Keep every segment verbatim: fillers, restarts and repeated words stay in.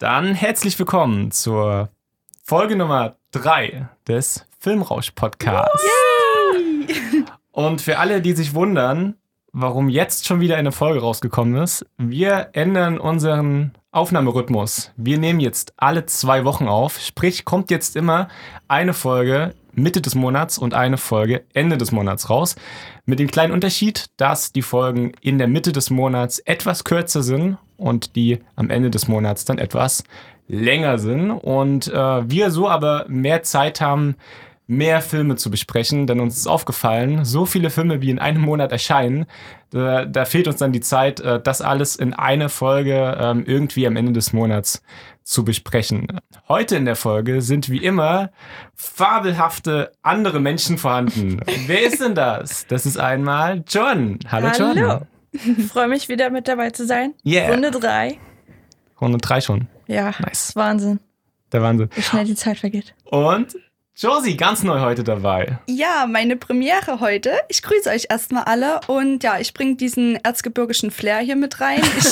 Dann herzlich willkommen zur Folge Nummer drei des Filmrausch-Podcasts. Yay! Und für alle, die sich wundern, warum jetzt schon wieder eine Folge rausgekommen ist, wir ändern unseren Aufnahmerhythmus. Wir nehmen jetzt alle zwei Wochen auf, sprich kommt jetzt immer eine Folge Mitte des Monats und eine Folge Ende des Monats raus. Mit dem kleinen Unterschied, dass die Folgen in der Mitte des Monats etwas kürzer sind und die am Ende des Monats dann etwas länger sind. Und äh, wir so aber mehr Zeit haben, mehr Filme zu besprechen, denn uns ist aufgefallen, so viele Filme, wie in einem Monat erscheinen, da, da fehlt uns dann die Zeit, äh, das alles in eine Folge ähm, irgendwie am Ende des Monats zu besprechen. Heute in der Folge sind wie immer fabelhafte andere Menschen vorhanden. Wer ist denn das? Das ist einmal John. Hallo, John. Hallo. Ich freue mich wieder mit dabei zu sein. Yeah. Runde drei. Runde drei schon. Ja, Nice. das ist Wahnsinn, Der Wahnsinn. wie schnell die Zeit vergeht. Und Josie, ganz neu heute dabei. Ja, meine Premiere heute. Ich grüße euch erstmal alle und ja, ich bringe diesen erzgebirgischen Flair hier mit rein. Ich,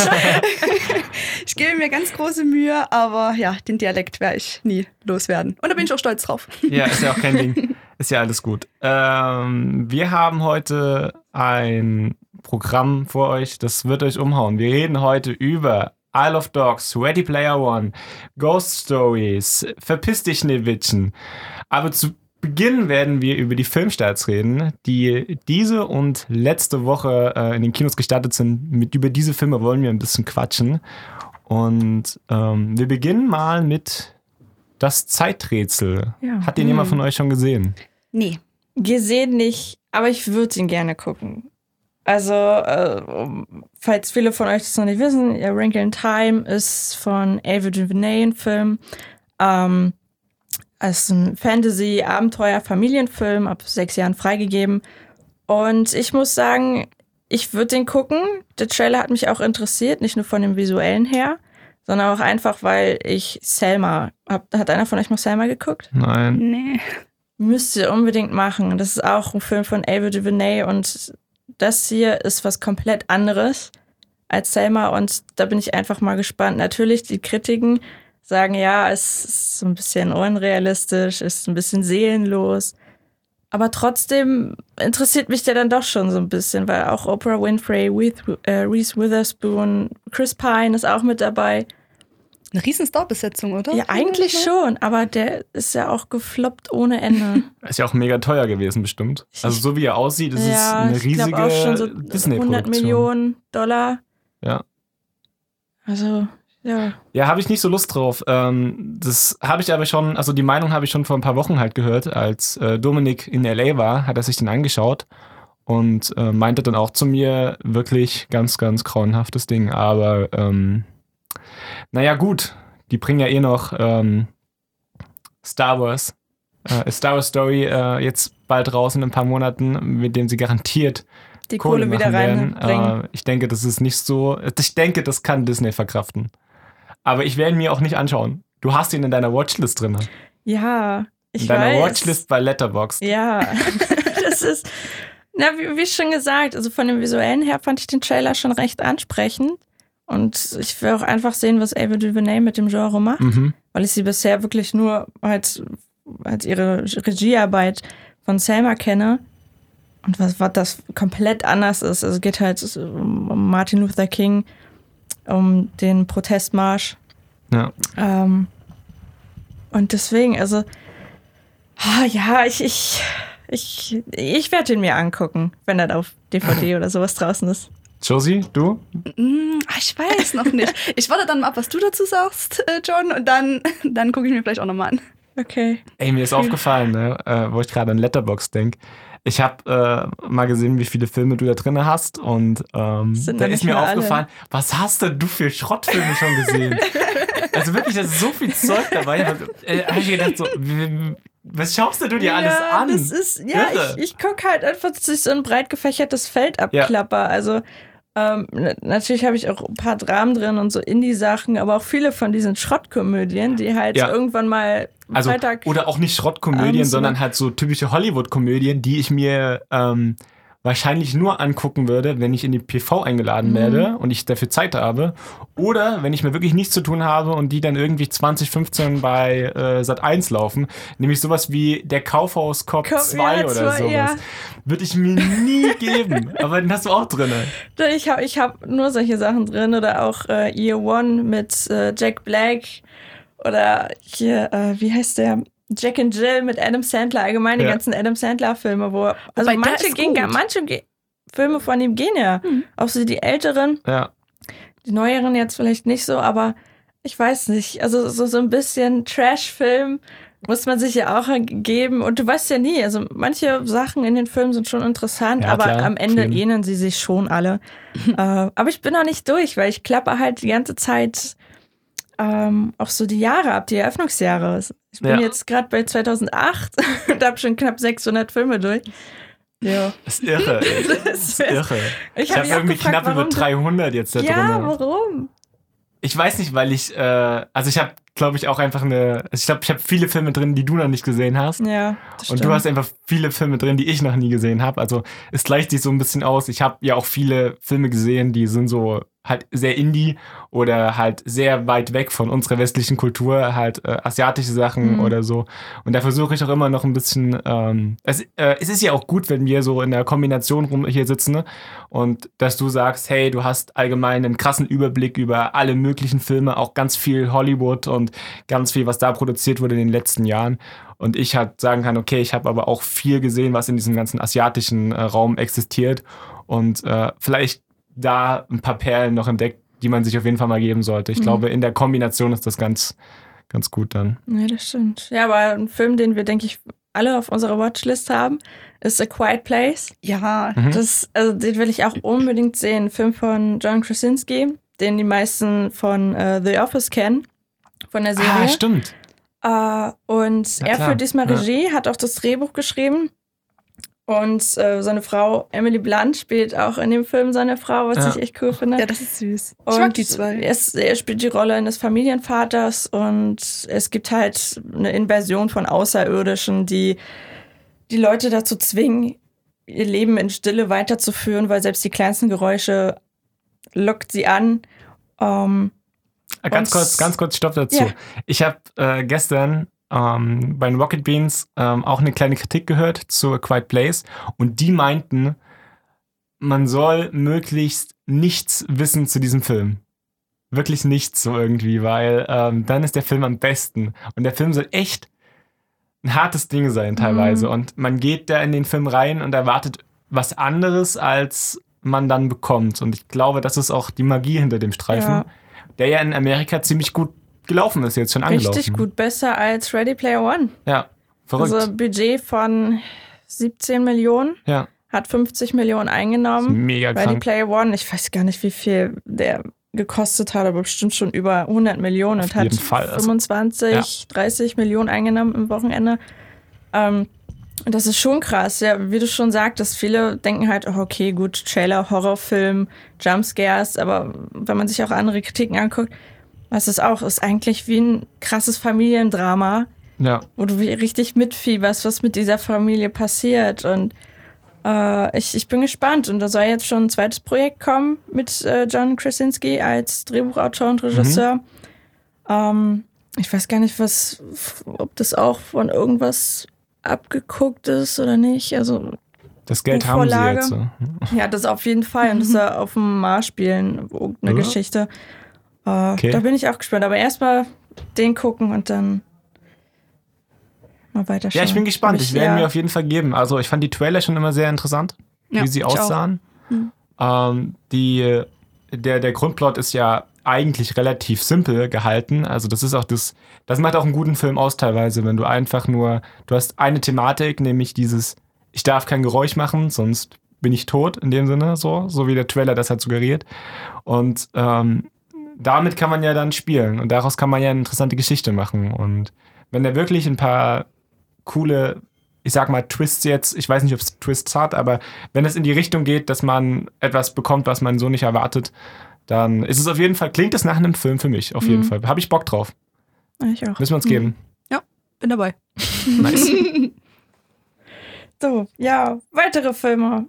ich gebe mir ganz große Mühe, aber ja, den Dialekt werde ich nie loswerden. Und da bin ich auch stolz drauf. Ja, ist ja auch kein Ding. Ist ja alles gut. Ähm, wir haben heute ein Programm vor euch, das wird euch umhauen. Wir reden heute über Isle of Dogs, Ready Player One, Ghost Stories, Verpiss dich Schneewittchen. Aber zu Beginn werden wir über die Filmstarts reden, die diese und letzte Woche äh, in den Kinos gestartet sind. Mit, über diese Filme wollen wir ein bisschen quatschen. Und ähm, wir beginnen mal mit Das Zeiträtsel. Ja. Hat den jemand von euch schon gesehen? Nee. Gesehen nicht, aber ich würde ihn gerne gucken. Also, äh, falls viele von euch das noch nicht wissen, A Wrinkle in Time ist von Ava DuVernay ein Film. Ähm, es ist ein Fantasy-Abenteuer-Familienfilm, ab sechs Jahren freigegeben. Und ich muss sagen, ich würde den gucken. Der Trailer hat mich auch interessiert, nicht nur von dem Visuellen her, sondern auch einfach, weil ich Selma, hab, hat einer von euch mal Selma geguckt? Nein. Nee. Müsst ihr unbedingt machen. Das ist auch ein Film von Ava DuVernay und das hier ist was komplett anderes als Selma und da bin ich einfach mal gespannt. Natürlich, die Kritiken sagen, ja, es ist so ein bisschen unrealistisch, ist ein bisschen seelenlos, aber trotzdem interessiert mich der dann doch schon so ein bisschen, weil auch Oprah Winfrey, Reese Witherspoon, Chris Pine ist auch mit dabei. Eine riesen Starbesetzung, oder? Ja, eigentlich schon, aber der ist ja auch gefloppt ohne Ende. Ist ja auch mega teuer gewesen, bestimmt. Also so wie er aussieht, ist ja, es eine ich riesige glaub auch schon so Disney-Produktion. hundert Millionen Dollar. Ja. Also, ja. Ja, habe ich nicht so Lust drauf. Ähm, das habe ich aber schon, also die Meinung habe ich schon vor ein paar Wochen halt gehört, als äh, Dominik in L A war, hat er sich den angeschaut und äh, meinte dann auch zu mir, wirklich ganz, ganz grauenhaftes Ding. Aber ähm, naja, gut, die bringen ja eh noch ähm, Star Wars, äh, Star Wars Story äh, jetzt bald raus in ein paar Monaten, mit dem sie garantiert Die Kohle, Kohle wieder machen werden. reinbringen. Äh, ich denke, das ist nicht so, ich denke, das kann Disney verkraften. Aber ich werde ihn mir auch nicht anschauen. Du hast ihn in deiner Watchlist drin. Ja, ich In deiner weiß. Watchlist bei Letterboxd. Ja, das ist, na, wie, wie schon gesagt, also von dem Visuellen her fand ich den Trailer schon recht ansprechend. Und ich will auch einfach sehen, was Ava DuVernay mit dem Genre macht, Mhm. weil ich sie bisher wirklich nur als, als ihre Regiearbeit von Selma kenne. Und was, was das komplett anders ist. Also es geht halt um Martin Luther King, um den Protestmarsch. Ja. Ähm, und deswegen, also, ah, ja, ich, ich, ich, ich werde ihn mir angucken, wenn er auf D V D oder sowas draußen ist. Josie, du? Hm, ich weiß noch nicht. Ich warte dann mal ab, was du dazu sagst, äh, John, und dann, dann gucke ich mir vielleicht auch nochmal an. Okay. Ey, mir ist aufgefallen, ne, äh, wo ich gerade an Letterboxd denke. Ich habe äh, mal gesehen, wie viele Filme du da drin hast und ähm, Sind da ja ist nicht mir mehr alle. aufgefallen, was hast denn du für Schrottfilme schon gesehen? Also wirklich, da ist so viel Zeug dabei. Äh, habe ich gedacht, so, w- w- was schaust denn du dir alles ja, an? Das ist, ja, Irre. ich, ich gucke halt einfach, dass ich so ein breit gefächertes Feld abklapper. Also ähm, n- natürlich habe ich auch ein paar Dramen drin und so Indie-Sachen, aber auch viele von diesen Schrottkomödien, die halt Ja. irgendwann mal Also, Freitag... oder auch nicht Schrottkomödien, abends sondern oder- halt so typische Hollywood-Komödien, die ich mir ähm, wahrscheinlich nur angucken würde, wenn ich in die P V eingeladen werde und ich dafür Zeit habe. Oder wenn ich mir wirklich nichts zu tun habe und die dann irgendwie zwanzig fünfzehn bei äh, Sat eins laufen. Nämlich sowas wie der Kaufhaus-Cop Komm, zwei ja, oder zwei, sowas. ja. Würde ich mir nie geben. Aber den hast du auch drin. Ich habe ich hab nur solche Sachen drin oder auch äh, Year One mit äh, Jack Black oder hier, äh, wie heißt der? Jack and Jill mit Adam Sandler, allgemein die Ja. ganzen Adam Sandler-Filme, wo, also Wobei, der manche ist gehen gut. gar, manche ge- Filme von ihm gehen ja. Mhm. Auch so die älteren, Ja. die neueren jetzt vielleicht nicht so, aber ich weiß nicht. Also so, so ein bisschen Trash-Film muss man sich ja auch geben. Und du weißt ja nie, also manche Sachen in den Filmen sind schon interessant, Ja, aber klar, am Ende Film. ähneln sie sich schon alle. äh, aber ich bin noch nicht durch, weil ich klappe halt die ganze Zeit ähm, auch so die Jahre ab, die Eröffnungsjahre. Ich bin Ja. jetzt gerade bei zweitausendacht und habe schon knapp sechshundert Filme durch. Ja. Das ist irre. Ey. Das Das ist irre. Ich Ich habe habe mich auch irgendwie gefragt, knapp über warum du- dreihundert jetzt da Ja, drin. warum? Ich weiß nicht, weil ich, äh, also ich habe, glaube ich, auch einfach eine, ich glaube, ich habe viele Filme drin, die du noch nicht gesehen hast. Ja, das Und stimmt. du hast einfach viele Filme drin, die ich noch nie gesehen habe. Also es gleicht sich so ein bisschen aus. Ich habe ja auch viele Filme gesehen, die sind so halt sehr indie oder halt sehr weit weg von unserer westlichen Kultur, halt äh, asiatische Sachen Mhm. oder so. Und da versuche ich auch immer noch ein bisschen, ähm, es, äh, es ist ja auch gut, wenn wir so in der Kombination rum hier sitzen, ne? Und dass du sagst, hey, du hast allgemein einen krassen Überblick über alle möglichen Filme, auch ganz viel Hollywood und ganz viel, was da produziert wurde in den letzten Jahren. Und ich halt sagen kann, okay, ich habe aber auch viel gesehen, was in diesem ganzen asiatischen äh, Raum existiert und äh, vielleicht da ein paar Perlen noch entdeckt, die man sich auf jeden Fall mal geben sollte. Ich Mhm. glaube, in der Kombination ist das ganz, ganz gut dann. Ja, das stimmt. Ja, aber ein Film, den wir, denke ich, alle auf unserer Watchlist haben, ist A Quiet Place. Ja, Mhm. Das, also den will ich auch unbedingt sehen. Ein Film von John Krasinski, den die meisten von äh, The Office kennen, von der Serie. Ah, stimmt. Äh, und Ja, er klar. führt diesmal Ja. Regie, hat auch das Drehbuch geschrieben. Und äh, seine Frau Emily Blunt spielt auch in dem Film seine Frau, was Ja. ich echt cool finde. ja, das ist süß. Ich Und mag die zwei. Er, ist, er spielt die Rolle eines Familienvaters und es gibt halt eine Invasion von Außerirdischen, die die Leute dazu zwingen, ihr Leben in Stille weiterzuführen, weil selbst die kleinsten Geräusche lockt sie an. Ähm, Äh, Ganz Und- kurz, ganz kurz Stopp dazu. Ja. Ich habe äh, gestern ähm, bei den Rocket Beans ähm, auch eine kleine Kritik gehört zu A Quiet Place und die meinten, man soll möglichst nichts wissen zu diesem Film. Wirklich nichts so irgendwie, weil ähm, dann ist der Film am besten. Und der Film soll echt ein hartes Ding sein teilweise. Mhm. Und man geht da in den Film rein und erwartet was anderes, als man dann bekommt. Und ich glaube, das ist auch die Magie hinter dem Streifen, Ja. der ja in Amerika ziemlich gut gelaufen ist, jetzt schon angelaufen. richtig gut, besser als Ready Player One. Ja, verrückt. Also Budget von siebzehn Millionen, ja, hat fünfzig Millionen ist eingenommen. mega Ready krank. Player One, ich weiß gar nicht, wie viel der gekostet hat, aber bestimmt schon über hundert Millionen und Auf jeden hat Fall. Also, fünfundzwanzig, dreißig Millionen eingenommen im Wochenende. Ähm, und das ist schon krass, ja, wie du schon sagtest, viele denken halt, oh, okay, gut, Trailer, Horrorfilm, Jumpscares, aber wenn man sich auch andere Kritiken anguckt, was es auch ist, eigentlich wie ein krasses Familiendrama, Ja, wo du wie richtig mitfieberst, was mit dieser Familie passiert. Und äh, ich, ich bin gespannt. Und da soll jetzt schon ein zweites Projekt kommen mit äh, John Krasinski als Drehbuchautor und Regisseur. Ähm, ich weiß gar nicht, was, ob das auch von irgendwas abgeguckt ist oder nicht. Also, das Geld haben sie Buchvorlage. jetzt. So. ja, das auf jeden Fall. Und das soll auf dem Mars spielen, irgendeine Ja. Geschichte. Äh, Okay. Da bin ich auch gespannt. Aber erstmal den gucken und dann mal weiterschauen. Ja, ich bin gespannt. Aber Ich werde ja, mir auf jeden Fall geben. Also ich fand die Trailer schon immer sehr interessant, Ja, wie sie ich auch. aussahen. Mhm. Ähm, die, der, der Grundplot ist ja eigentlich relativ simpel gehalten. Also das ist auch das, das macht auch einen guten Film aus teilweise, wenn du einfach nur, du hast eine Thematik, nämlich dieses, ich darf kein Geräusch machen, sonst bin ich tot in dem Sinne, so, so wie der Trailer das halt suggeriert. Und ähm, damit kann man ja dann spielen und daraus kann man ja eine interessante Geschichte machen. Und wenn der wirklich ein paar coole, ich sag mal, Twists jetzt, ich weiß nicht, ob es Twists hat, aber wenn es in die Richtung geht, dass man etwas bekommt, was man so nicht erwartet, dann ist es auf jeden Fall, klingt es nach einem Film für mich, auf jeden Mhm. Fall. Habe ich Bock drauf. Ich auch. Müssen wir uns geben. Bin dabei. Nice. So, ja, weitere Filme.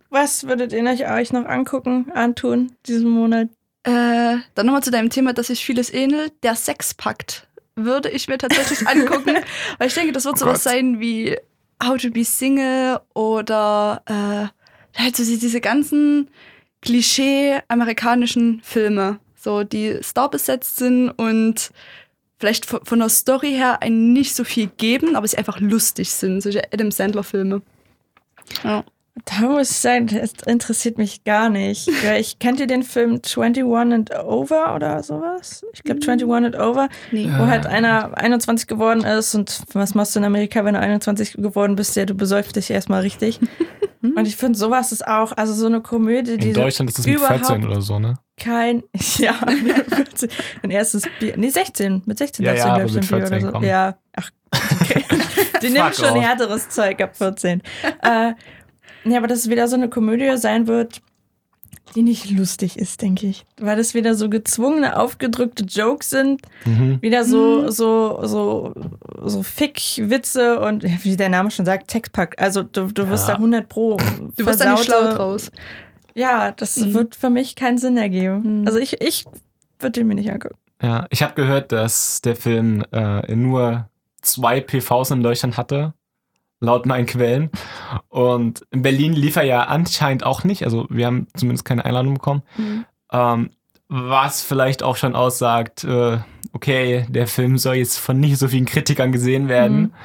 Was würdet ihr euch, euch noch angucken, antun, diesen Monat? Äh, dann nochmal zu deinem Thema, dass sich vieles ähnelt. Der Sexpakt würde ich mir tatsächlich angucken. Weil ich denke, das wird Oh sowas Gott. sein wie How to be Single oder äh, halt so diese ganzen Klischee-amerikanischen Filme, so die starbesetzt sind und vielleicht von, von der Story her einen nicht so viel geben, aber sie einfach lustig sind. Solche Adam Sandler-Filme. Ja. Da muss ich sagen, das interessiert mich gar nicht. Weil ich kennt ihr den Film twenty-one and Over oder sowas? Ich glaube twenty-one and Over, Nee. wo halt einer einundzwanzig geworden ist und was machst du in Amerika, wenn du einundzwanzig geworden bist? Ja, du besäufst dich erstmal richtig. Und ich finde, sowas ist auch, also so eine Komödie, die In Deutschland ist es mit überhaupt vierzehn oder so, ne? kein, ja, ein erstes Bier, nee, sechzehn, mit sechzehn Ja, darfst ja, du, aber glaub ich, mit ein Bier oder vierzehn, so. komm. Ja, ach, okay. Die nimmt Fuck schon off. härteres Zeug ab vierzehn. äh, ja, aber dass es wieder so eine Komödie sein wird, die nicht lustig ist, denke ich. Weil das wieder so gezwungene, aufgedrückte Jokes sind, Mhm. wieder so, so, so, so Fick-Witze und, wie der Name schon sagt, Textpack. Also du, du wirst Ja. da hundert pro Du wirst da nicht schlau versaute- draus. Ja, das Mhm. wird für mich keinen Sinn ergeben. Mhm. Also ich, ich würde den mir nicht angucken. Ja, ich habe gehört, dass der Film äh, nur zwei P Vs in Deutschland hatte, laut meinen Quellen. Und in Berlin lief er ja anscheinend auch nicht. Also wir haben zumindest keine Einladung bekommen. Mhm. Ähm, was vielleicht auch schon aussagt, äh, okay, der Film soll jetzt von nicht so vielen Kritikern gesehen werden. Mhm.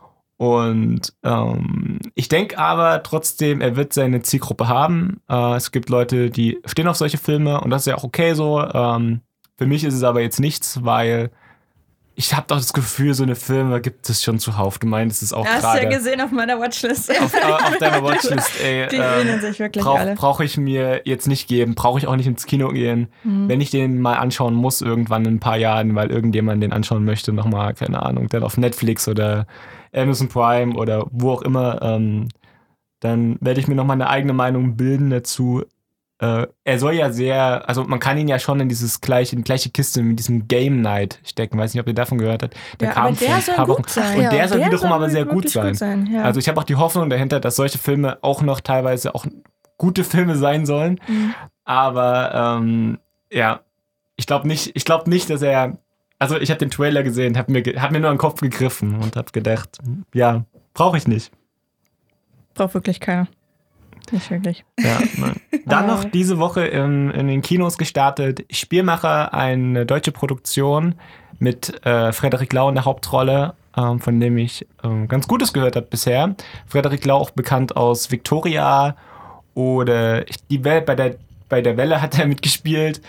Und ähm, ich denke aber trotzdem, er wird seine Zielgruppe haben. Äh, es gibt Leute, die stehen auf solche Filme und das ist ja auch okay so. Ähm, für mich ist es aber jetzt nichts, weil ich habe doch das Gefühl, so eine Filme gibt es schon zuhauf. Du meinst es auch Hast du ja gerade. gesehen auf meiner Watchlist. Auf, äh, auf deiner Watchlist, ey. Die ähm, ähneln sich wirklich Brauche alle. brauch ich mir jetzt nicht geben, brauche ich auch nicht ins Kino gehen. Mhm. Wenn ich den mal anschauen muss, irgendwann in ein paar Jahren, weil irgendjemand den anschauen möchte, nochmal, keine Ahnung, dann auf Netflix oder Amazon Prime oder wo auch immer, ähm, dann werde ich mir nochmal eine eigene Meinung bilden dazu. Äh, er soll ja sehr, also man kann ihn ja schon in dieses gleiche, in die gleiche Kiste mit diesem Game Night stecken. Weiß nicht, ob ihr davon gehört habt. Der Ja, kam aber der vor ein soll paar gut Wochen. sein. Und Ja, der soll Der wiederum soll aber sehr gut wirklich sein. gut sein, ja. Also ich habe auch die Hoffnung dahinter, dass solche Filme auch noch teilweise auch gute Filme sein sollen. Mhm. Aber ähm, ja, ich glaube nicht, ich glaube nicht, dass er. Also ich habe den Trailer gesehen, habe mir, ge- hab mir nur an den Kopf gegriffen und habe gedacht, ja, brauche ich nicht. Braucht wirklich keiner. Nicht wirklich. Ja, nein. Dann Aber- noch diese Woche in, in den Kinos gestartet Spielmacher, eine deutsche Produktion mit äh, Frederik Lau in der Hauptrolle, ähm, von dem ich ähm, ganz Gutes gehört habe bisher. Frederik Lau auch bekannt aus Victoria oder die Welle, bei der bei der Welle hat er mitgespielt.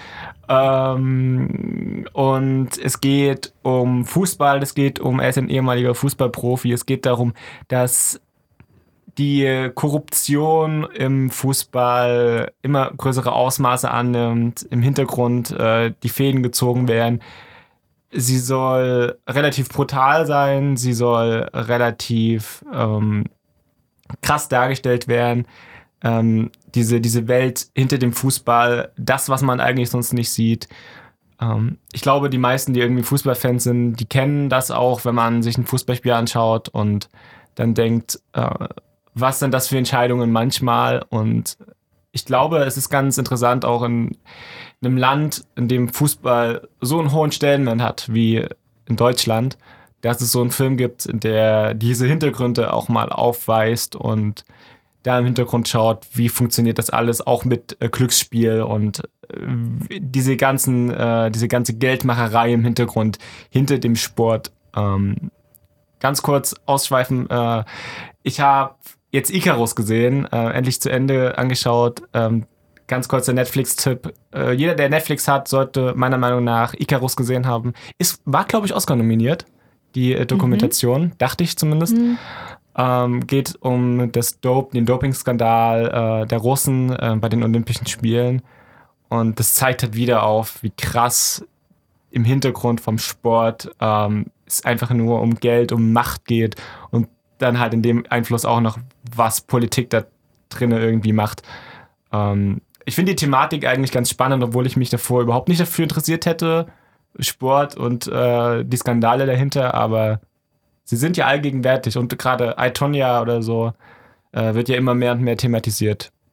Ähm, und es geht um Fußball, es geht um, er ist ein ehemaliger Fußballprofi, es geht darum, dass die Korruption im Fußball immer größere Ausmaße annimmt, im Hintergrund äh, die Fäden gezogen werden. Sie soll relativ brutal sein, sie soll relativ ähm, krass dargestellt werden. Ähm, diese, diese Welt hinter dem Fußball, das, was man eigentlich sonst nicht sieht. Ähm, ich glaube, die meisten, die irgendwie Fußballfans sind, die kennen das auch, wenn man sich ein Fußballspiel anschaut und dann denkt, äh, was sind das für Entscheidungen manchmal? Und ich glaube, es ist ganz interessant, auch in, in einem Land, in dem Fußball so einen hohen Stellenwert hat wie in Deutschland, dass es so einen Film gibt, der diese Hintergründe auch mal aufweist und da im Hintergrund schaut, wie funktioniert das alles, auch mit äh, Glücksspiel und äh, diese ganzen, äh, diese ganze Geldmacherei im Hintergrund, hinter dem Sport. Ähm, ganz kurz ausschweifen, äh, ich habe jetzt Icarus gesehen, äh, endlich zu Ende angeschaut. Ähm, ganz kurzer Netflix-Tipp. Äh, jeder, der Netflix hat, sollte meiner Meinung nach Icarus gesehen haben. Ist, war, glaube ich, Oscar nominiert, die äh, Dokumentation, mhm. dachte ich zumindest. Mhm. Ähm, geht um das Dope, den Dopingskandal äh, der Russen äh, bei den Olympischen Spielen. Und das zeigt halt wieder auf, wie krass im Hintergrund vom Sport ähm, es einfach nur um Geld, um Macht geht und dann halt in dem Einfluss auch noch, was Politik da drin irgendwie macht. Ähm, ich finde die Thematik eigentlich ganz spannend, obwohl ich mich davor überhaupt nicht dafür interessiert hätte, Sport und äh, die Skandale dahinter, aber sie sind ja allgegenwärtig und gerade I, Tonya oder so äh, wird ja immer mehr und mehr thematisiert.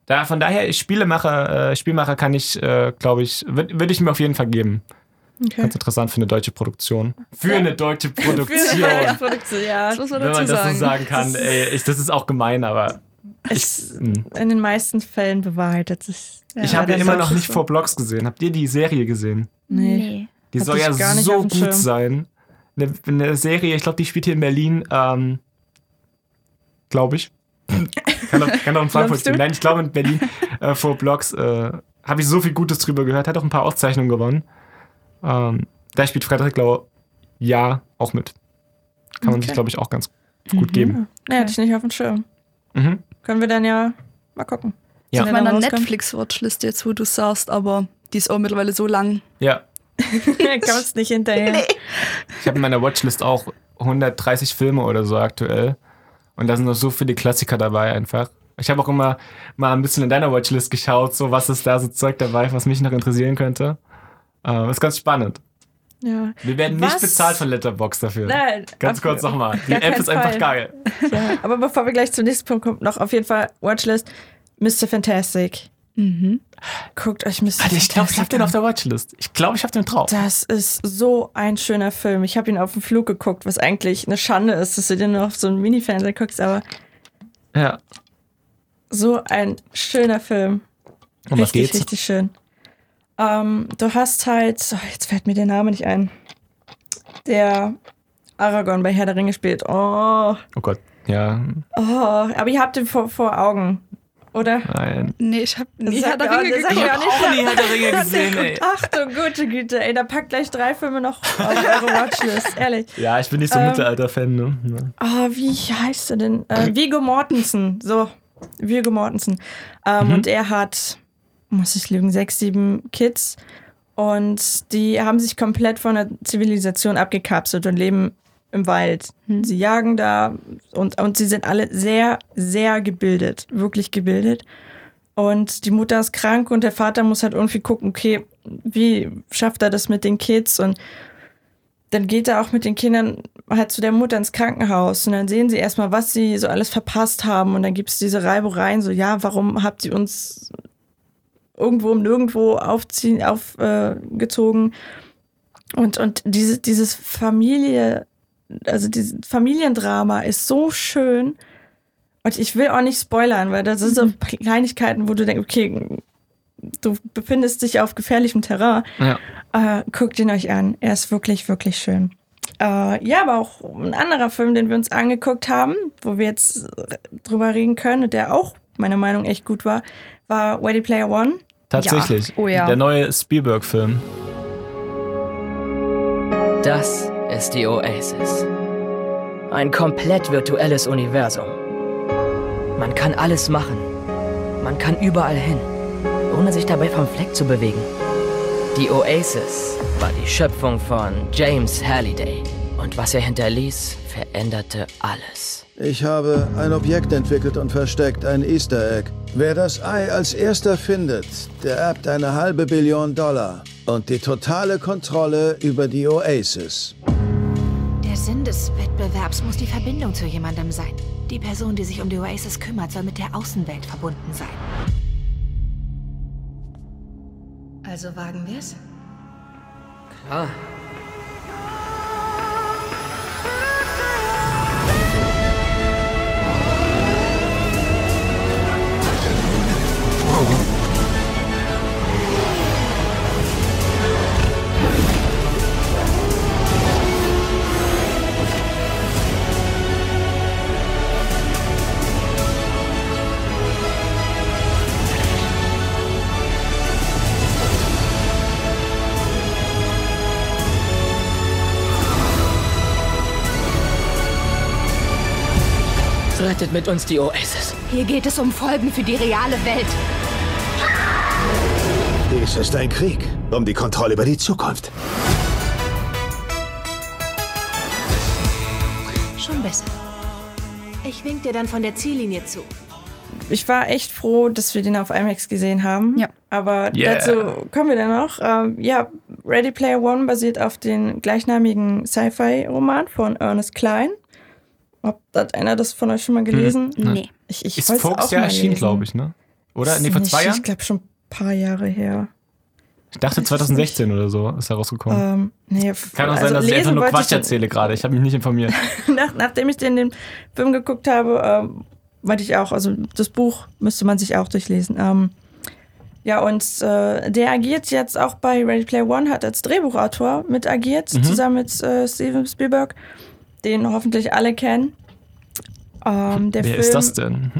Da, von daher, Spielemacher, äh, Spielmacher kann ich, äh, glaube ich, würde würd ich mir auf jeden Fall geben. Okay. Ganz interessant für eine deutsche Produktion. Für Ja. eine deutsche Produktion. Für eine Produktion, ja. Das muss man Wenn dazu man das sagen. so sagen kann. Ey, ich, das ist auch gemein, aber Es, mh. in den meisten Fällen bewahrheitet sich. ich habe ja das immer ist noch auch nicht so. vor Blogs gesehen. Habt ihr die Serie gesehen? Nee. Die Hatte soll ich ja gar nicht so auf dem gut Schirm. sein. Eine, eine Serie, ich glaube, die spielt hier in Berlin. Ähm, glaube ich. kann, auch, kann auch in Frankfurt Glaubst du? spielen. Nein, ich glaube in Berlin äh, vor Blogs äh, habe ich so viel Gutes drüber gehört. Hat auch ein paar Auszeichnungen gewonnen. Ähm, da spielt Frederik Lau ja auch mit. Kann man Okay. sich, glaube ich, auch ganz gut geben. Nee, hatte ich nicht auf dem Schirm. Mhm. Können wir dann ja mal gucken. Ja. Auf Wenn meiner er rauskommt. Netflix-Watchlist jetzt, wo du sagst, aber die ist auch mittlerweile so lang. Ja, Kommst nicht hinterher. ich habe in meiner Watchlist auch hundertdreißig Filme oder so aktuell. Und da sind noch so viele Klassiker dabei einfach. Ich habe auch immer mal ein bisschen in deiner Watchlist geschaut, so was ist da so Zeug dabei, was mich noch interessieren könnte. Äh, ist ganz spannend. Ja. Wir werden Was? nicht bezahlt von Letterboxd dafür. Nein, Ganz auf- kurz nochmal. Die gar App keinen ist einfach Fall. geil. Ja. Aber bevor wir gleich zum nächsten Punkt kommen, noch auf jeden Fall Watchlist. Mister Fantastic. Mhm. Guckt euch Mister Alter, ich glaube, ich habe Fantastic den an. auf der Watchlist. Ich glaube, ich habe den drauf. Das ist so ein schöner Film. Ich habe ihn auf dem Flug geguckt, was eigentlich eine Schande ist, dass du den nur auf so einem Mini-Fernseher guckst, aber Ja. so ein schöner Film. Um was richtig, geht's? richtig schön. Ähm, du hast halt, oh, jetzt fällt mir der Name nicht ein, der Aragorn bei Herr der Ringe spielt. Oh, Oh Gott, ja. oh, aber ihr habt ihn vor, vor Augen, oder? Nein. Nee, ich habe nie sag Herr der ja- Ringe das sag geguckt. ja nicht. auch nie Herr der Ringe gesehen, ey. Ach du gute Güte, ey, da packt gleich drei Filme noch auf eure Watchlist, ehrlich. Ja, ich bin nicht so Ähm, Mittelalter-Fan, ne? Ja. Ah, wie heißt er denn? Äh, Viggo Mortensen. So, Viggo Mortensen. Ähm, Mhm. Und er hat, muss ich lügen, sechs, sieben Kids. Und die haben sich komplett von der Zivilisation abgekapselt und leben im Wald. Sie jagen da und, und sie sind alle sehr, sehr gebildet. Wirklich gebildet. Und die Mutter ist krank und der Vater muss halt irgendwie gucken, okay, wie schafft er das mit den Kids? Und dann geht er auch mit den Kindern halt zu der Mutter ins Krankenhaus und dann sehen sie erstmal, was sie so alles verpasst haben und dann gibt es diese Reibereien, so ja, warum habt ihr uns irgendwo um nirgendwo aufziehen, aufgezogen äh, und, und diese, dieses Familie, also dieses Familiendrama ist so schön und ich will auch nicht spoilern, weil das sind so Kleinigkeiten, wo du denkst, okay, du befindest dich auf gefährlichem Terrain. Ja. Äh, guckt ihn euch an. Er ist wirklich, wirklich schön. Äh, ja, aber auch ein anderer Film, den wir uns angeguckt haben, wo wir jetzt drüber reden können, und der auch meiner Meinung nach echt gut war, war Ready Player One. Tatsächlich. Ja. Oh ja. Der neue Spielberg-Film. Das ist die Oasis. Ein komplett virtuelles Universum. Man kann alles machen. Man kann überall hin, ohne sich dabei vom Fleck zu bewegen. Die Oasis war die Schöpfung von James Halliday. Und was er hinterließ, veränderte alles. Ich habe ein Objekt entwickelt und versteckt, ein Easter Egg. Wer das Ei als erster findet, der erbt eine halbe Billion Dollar und die totale Kontrolle über die Oasis. Der Sinn des Wettbewerbs muss die Verbindung zu jemandem sein. Die Person, die sich um die Oasis kümmert, soll mit der Außenwelt verbunden sein. Also wagen wir's? Klar. Rettet mit uns die Oasis. Hier geht es um Folgen für die reale Welt. Dies ist ein Krieg um die Kontrolle über die Zukunft. Schon besser. Ich wink dir dann von der Ziellinie zu. Ich war echt froh, dass wir den auf IMAX gesehen haben. Ja. Aber Yeah. dazu kommen wir dann noch. Ähm, ja, Ready Player One basiert auf den gleichnamigen Sci-Fi-Roman von Ernest Cline. Ob hat einer das von euch schon mal gelesen? Nee. Ich, ich Ist wollt's Folks auch ja mal erschienen, lesen. glaube ich, ne? oder? Nee, vor zwei Ich Jahren? glaube schon ein paar Jahre her. Ich dachte zwanzig sechzehn oder so ist er rausgekommen. Ähm, nee, Kann auch also sein, dass ich lesen einfach nur wollte Quatsch ich den- erzähle gerade. Ich habe mich nicht informiert. Nach, nachdem ich den, den Film geguckt habe, ähm, meinte ich auch, also das Buch müsste man sich auch durchlesen. Ähm, ja, und äh, der agiert jetzt auch bei Ready Player One, hat als Drehbuchautor mit agiert, Mhm. zusammen mit äh, Steven Spielberg, den hoffentlich alle kennen. Ähm, der Wer Film, ist das denn?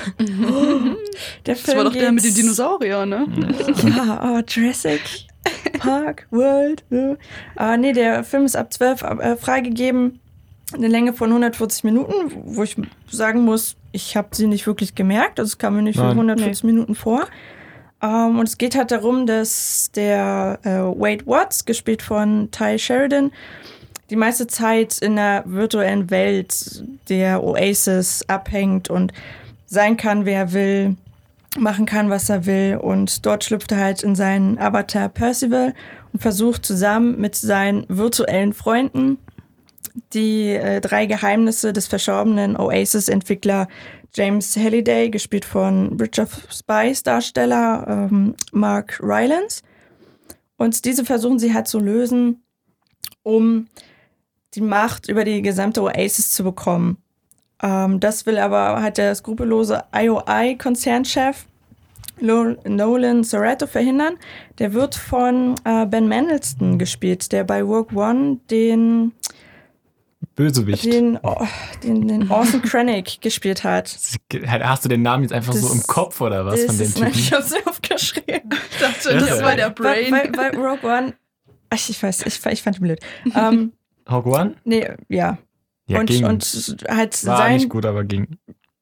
Der Das Film war doch der mit den geht's- Dinosauriern, ne? Ja, oh, Jurassic Park, World. Äh. Ah, nee, der Film ist ab zwölf äh, freigegeben. Eine Länge von hundertvierzig Minuten, wo ich sagen muss, ich habe sie nicht wirklich gemerkt. Also es kam mir nicht für Nein. hundertvierzig Minuten vor. Ähm, und es geht halt darum, dass der äh, Wade Watts, gespielt von Ty Sheridan, die meiste Zeit in der virtuellen Welt der Oasis abhängt und sein kann, wer er will, machen kann, was er will. Und dort schlüpft er halt in seinen Avatar Percival und versucht zusammen mit seinen virtuellen Freunden die äh, drei Geheimnisse des verstorbenen Oasis-Entwickler James Halliday, gespielt von Bridge of Spies Darsteller ähm, Mark Rylance. Und diese versuchen sie halt zu lösen, um die Macht über die gesamte Oasis zu bekommen. Ähm, das will aber halt der skrupellose I O I-Konzernchef Lo- Nolan Sorato verhindern. Der wird von äh, Ben Mendelsohn gespielt, der bei Rogue One den, Bösewicht. den, oh, den, den Orson Krennic gespielt hat. Hast du den Namen jetzt einfach Das- so im Kopf oder was Das von dem ist- nein, Typen? ich hab's mir aufgeschrieben. Ich dachte, Ja. das war der Weil, Brain. weil, weil Rogue One, ach, ich weiß, ich, ich fand ihn blöd. ähm, Hawk One? nee, ja. Ja, und, ging. und halt War sein nicht gut, aber ging.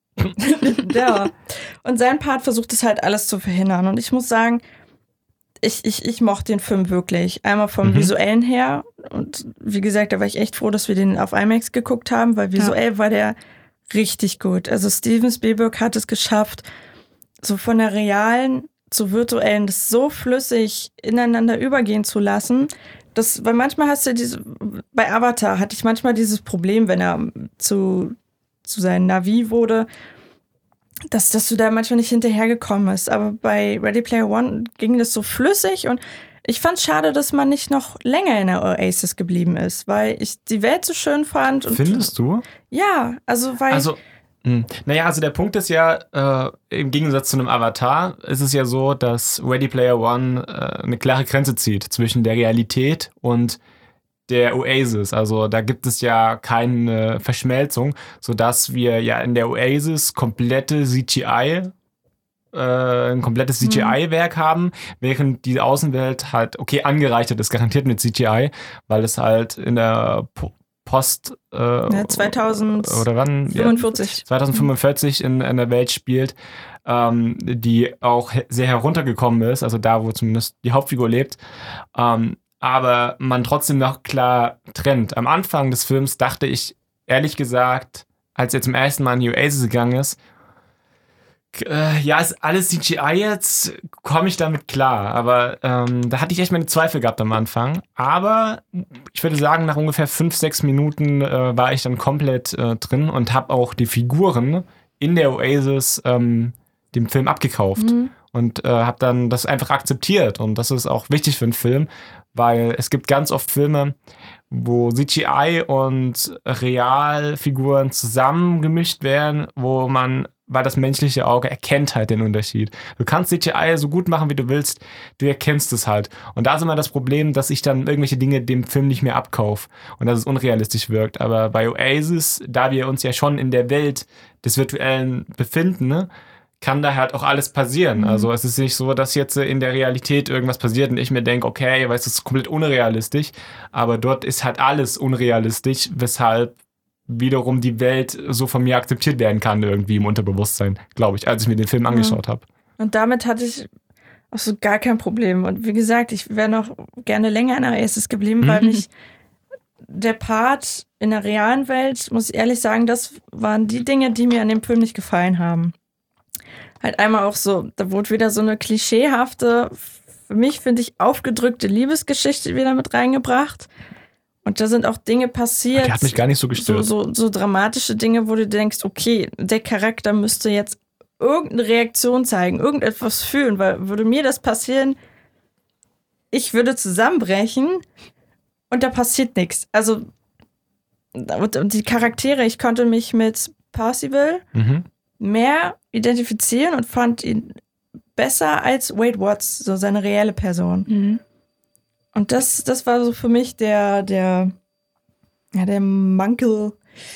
ja. Und sein Part versucht es halt alles zu verhindern. Und ich muss sagen, ich, ich, ich mochte den Film wirklich. Einmal vom Mhm. Visuellen her. Und wie gesagt, da war ich echt froh, dass wir den auf IMAX geguckt haben, weil visuell war der richtig gut. Also Steven Spielberg hat es geschafft, so von der realen zu virtuellen, das so flüssig ineinander übergehen zu lassen. Das, weil manchmal hast du diese, bei Avatar hatte ich manchmal dieses Problem, wenn er zu, zu seinem Navi wurde, dass, dass du da manchmal nicht hinterhergekommen bist. Aber bei Ready Player One ging das so flüssig und ich fand es schade, dass man nicht noch länger in der Oasis geblieben ist, weil ich die Welt so schön fand. Und Findest du? Ja, also weil... Also, mh, naja, also der Punkt ist ja, äh, im Gegensatz zu einem Avatar ist es ja so, dass Ready Player One äh, eine klare Grenze zieht zwischen der Realität und der Oasis. Also da gibt es ja keine Verschmelzung, sodass wir ja in der Oasis komplette C G I, äh, ein komplettes C G I-Werk haben, während die Außenwelt halt, okay, angereichert ist, garantiert mit C G I, weil es halt in der Po- Post äh, Ja, zweitausendfünfundvierzig. oder wann? Ja, zweitausendfünfundvierzig in einer Welt spielt, ähm, die auch he- sehr heruntergekommen ist, also da, wo zumindest die Hauptfigur lebt. Ähm, aber man trotzdem noch klar trennt. Am Anfang des Films dachte ich, ehrlich gesagt, als er zum ersten Mal in die Oasis gegangen ist, äh, ja, ist alles C G I jetzt, komme ich damit klar. Aber ähm, da hatte ich echt meine Zweifel gehabt am Anfang. Aber ich würde sagen, nach ungefähr fünf, sechs Minuten äh, war ich dann komplett äh, drin und habe auch die Figuren in der Oasis ähm, dem Film abgekauft. Mhm. Und äh, habe dann das einfach akzeptiert. Und das ist auch wichtig für einen Film, weil es gibt ganz oft Filme, wo C G I und Realfiguren zusammengemischt werden, wo man, weil das menschliche Auge erkennt halt den Unterschied. Du kannst C G I so gut machen, wie du willst, du erkennst es halt. Und da ist immer das Problem, dass ich dann irgendwelche Dinge dem Film nicht mehr abkaufe und dass es unrealistisch wirkt. Aber bei Oasis, da wir uns ja schon in der Welt des Virtuellen befinden, ne, kann da halt auch alles passieren. Also es ist nicht so, dass jetzt in der Realität irgendwas passiert und ich mir denke, okay, weißt du, das ist komplett unrealistisch, aber dort ist halt alles unrealistisch, weshalb wiederum die Welt so von mir akzeptiert werden kann irgendwie im Unterbewusstsein, glaube ich, als ich mir den Film angeschaut habe. Und damit hatte ich auch so gar kein Problem. Und wie gesagt, ich wäre noch gerne länger in der Oasis geblieben, weil mich der Part in der realen Welt, muss ich ehrlich sagen, das waren die Dinge, die mir an dem Film nicht gefallen haben. Halt einmal auch so, da wurde wieder so eine klischeehafte, für mich finde ich aufgedrückte Liebesgeschichte wieder mit reingebracht. Und da sind auch Dinge passiert. Die hat mich gar nicht so so, gestört. so, so dramatische Dinge, wo du denkst, okay, der Charakter müsste jetzt irgendeine Reaktion zeigen, irgendetwas fühlen, weil würde mir das passieren, ich würde zusammenbrechen und da passiert nichts. Also und, und die Charaktere, ich konnte mich mit Percival mhm. mehr identifizieren und fand ihn besser als Wade Watts, so seine reelle Person. Mhm. Und das, das war so für mich der, der, ja, der Mankel,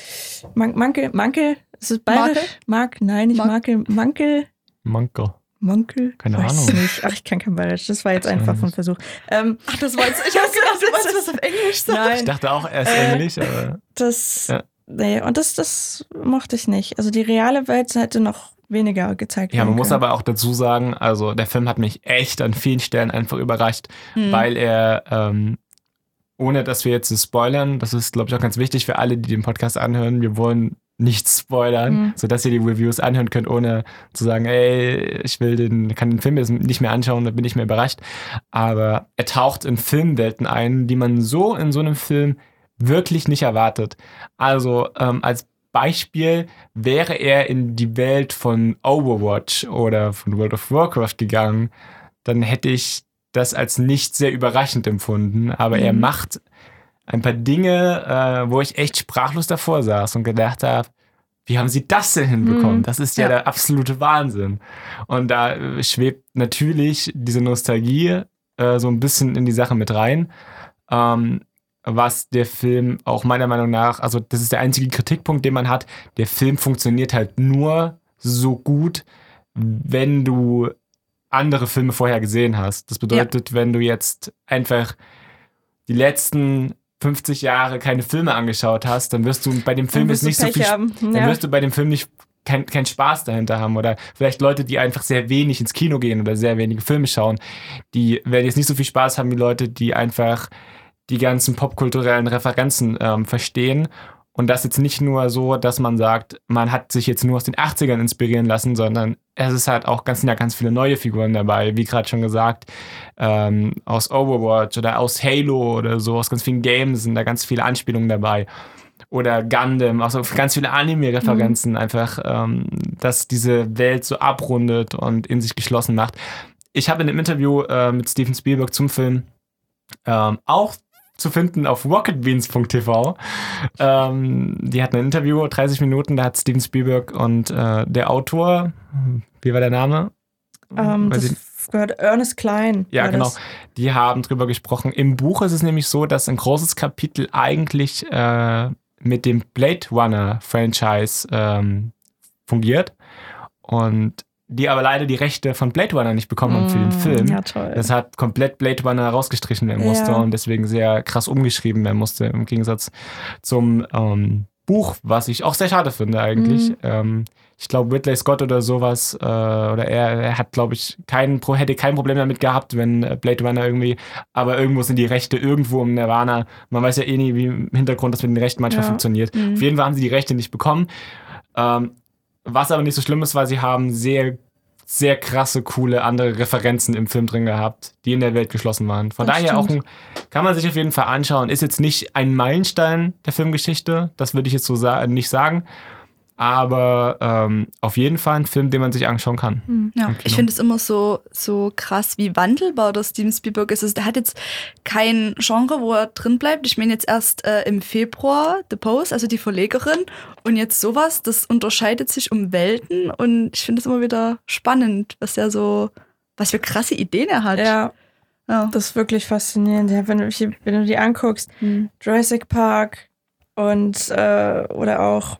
Man, Mankel, Mankel, ist es bayerisch? Mark? Nein, nicht Markel, Mankel. Mankel. Mankel? Keine Weiß Ahnung. Nicht. Ach, ich kann kein Bayerisch. Das war jetzt einfach ein Versuch. Ähm, Ach, das war jetzt, ich habe gedacht, du wolltest was auf Englisch sagen. Nein. Ich dachte auch erst äh, Englisch, aber... Das, ja. nee, und das, das mochte ich nicht. Also die reale Welt hätte noch weniger gezeigt. Ja, man muss können. aber auch dazu sagen, also der Film hat mich echt an vielen Stellen einfach überrascht, hm. weil er, ähm, ohne dass wir jetzt zu spoilern, das ist, glaube ich, auch ganz wichtig für alle, die den Podcast anhören, wir wollen nicht spoilern, mhm. sodass ihr die Reviews anhören könnt, ohne zu sagen, ey, ich will den, kann den Film jetzt nicht mehr anschauen, da bin ich mehr überrascht. Aber er taucht in Filmwelten ein, die man so in so einem Film wirklich nicht erwartet. Also ähm, als Beispiel wäre er in die Welt von Overwatch oder von World of Warcraft gegangen, dann hätte ich das als nicht sehr überraschend empfunden. Aber mhm. er macht ein paar Dinge, äh, wo ich echt sprachlos davor saß und gedacht habe, wie haben sie das denn hinbekommen? Mhm. Das ist ja, ja der absolute Wahnsinn. Und da äh, schwebt natürlich diese Nostalgie äh, so ein bisschen in die Sache mit rein, ähm, was der Film auch meiner Meinung nach, also das ist der einzige Kritikpunkt, den man hat, der Film funktioniert halt nur so gut, wenn du andere Filme vorher gesehen hast. Das bedeutet, ja. wenn du jetzt einfach die letzten fünfzig Jahre keine Filme angeschaut hast, dann wirst du bei dem Film jetzt nicht so viel, ja. dann wirst du bei dem Film nicht keinen kein Spaß dahinter haben. Oder vielleicht Leute, die einfach sehr wenig ins Kino gehen oder sehr wenige Filme schauen, die werden jetzt nicht so viel Spaß haben wie Leute, die einfach die ganzen popkulturellen Referenzen ähm, verstehen. Und das jetzt nicht nur so, dass man sagt, man hat sich jetzt nur aus den achtzigern inspirieren lassen, sondern es ist halt auch ganz, sind ja ganz viele neue Figuren dabei, wie gerade schon gesagt, ähm, aus Overwatch oder aus Halo oder so, aus ganz vielen Games sind da ganz viele Anspielungen dabei. Oder Gundam, also ganz viele Anime-Referenzen, mhm. einfach, ähm, dass diese Welt so abrundet und in sich geschlossen macht. Ich habe in einem Interview äh, mit Steven Spielberg zum Film ähm, auch zu finden auf rocketbeans punkt t v. Ähm, die hatten ein Interview, dreißig Minuten, da hat Steven Spielberg und äh, der Autor, wie war der Name? Um, das ich, gehört Ernest Cline. Ja, genau. Das. Die haben drüber gesprochen. Im Buch ist es nämlich so, dass ein großes Kapitel eigentlich äh, mit dem Blade Runner Franchise ähm, fungiert und die aber leider die Rechte von Blade Runner nicht bekommen haben mm, für den Film. Ja, toll. Deshalb komplett Blade Runner rausgestrichen werden musste ja. und deswegen sehr krass umgeschrieben werden musste, im Gegensatz zum ähm, Buch, was ich auch sehr schade finde eigentlich. Mm. Ähm, ich glaube, Ridley Scott oder sowas, äh, oder er, er hat, glaube ich, kein, hätte kein Problem damit gehabt, wenn Blade Runner irgendwie, aber irgendwo sind die Rechte irgendwo im Nirvana. Man weiß ja eh nie, wie im Hintergrund das mit den Rechten manchmal ja. funktioniert. Mm. Auf jeden Fall haben sie die Rechte nicht bekommen. Ähm, Was aber nicht so schlimm ist, weil sie haben sehr, sehr krasse, coole andere Referenzen im Film drin gehabt, die in der Welt geschlossen waren. Von das daher stimmt. auch ein, kann man sich auf jeden Fall anschauen. Ist jetzt nicht ein Meilenstein der Filmgeschichte, das würde ich jetzt so sa- nicht sagen. Aber ähm, auf jeden Fall ein Film, den man sich anschauen kann. Ja, ich finde es immer so, so krass, wie wandelbar der Steven Spielberg ist. Also der hat jetzt kein Genre, wo er drin bleibt. Ich meine jetzt erst äh, im Februar The Post, also die Verlegerin. Und jetzt sowas, das unterscheidet sich um Welten. Und ich finde es immer wieder spannend, was er so, was für krasse Ideen er hat. Ja, ja. Das ist wirklich faszinierend. Ja, wenn, du, wenn du die anguckst, hm. Jurassic Park und äh, oder auch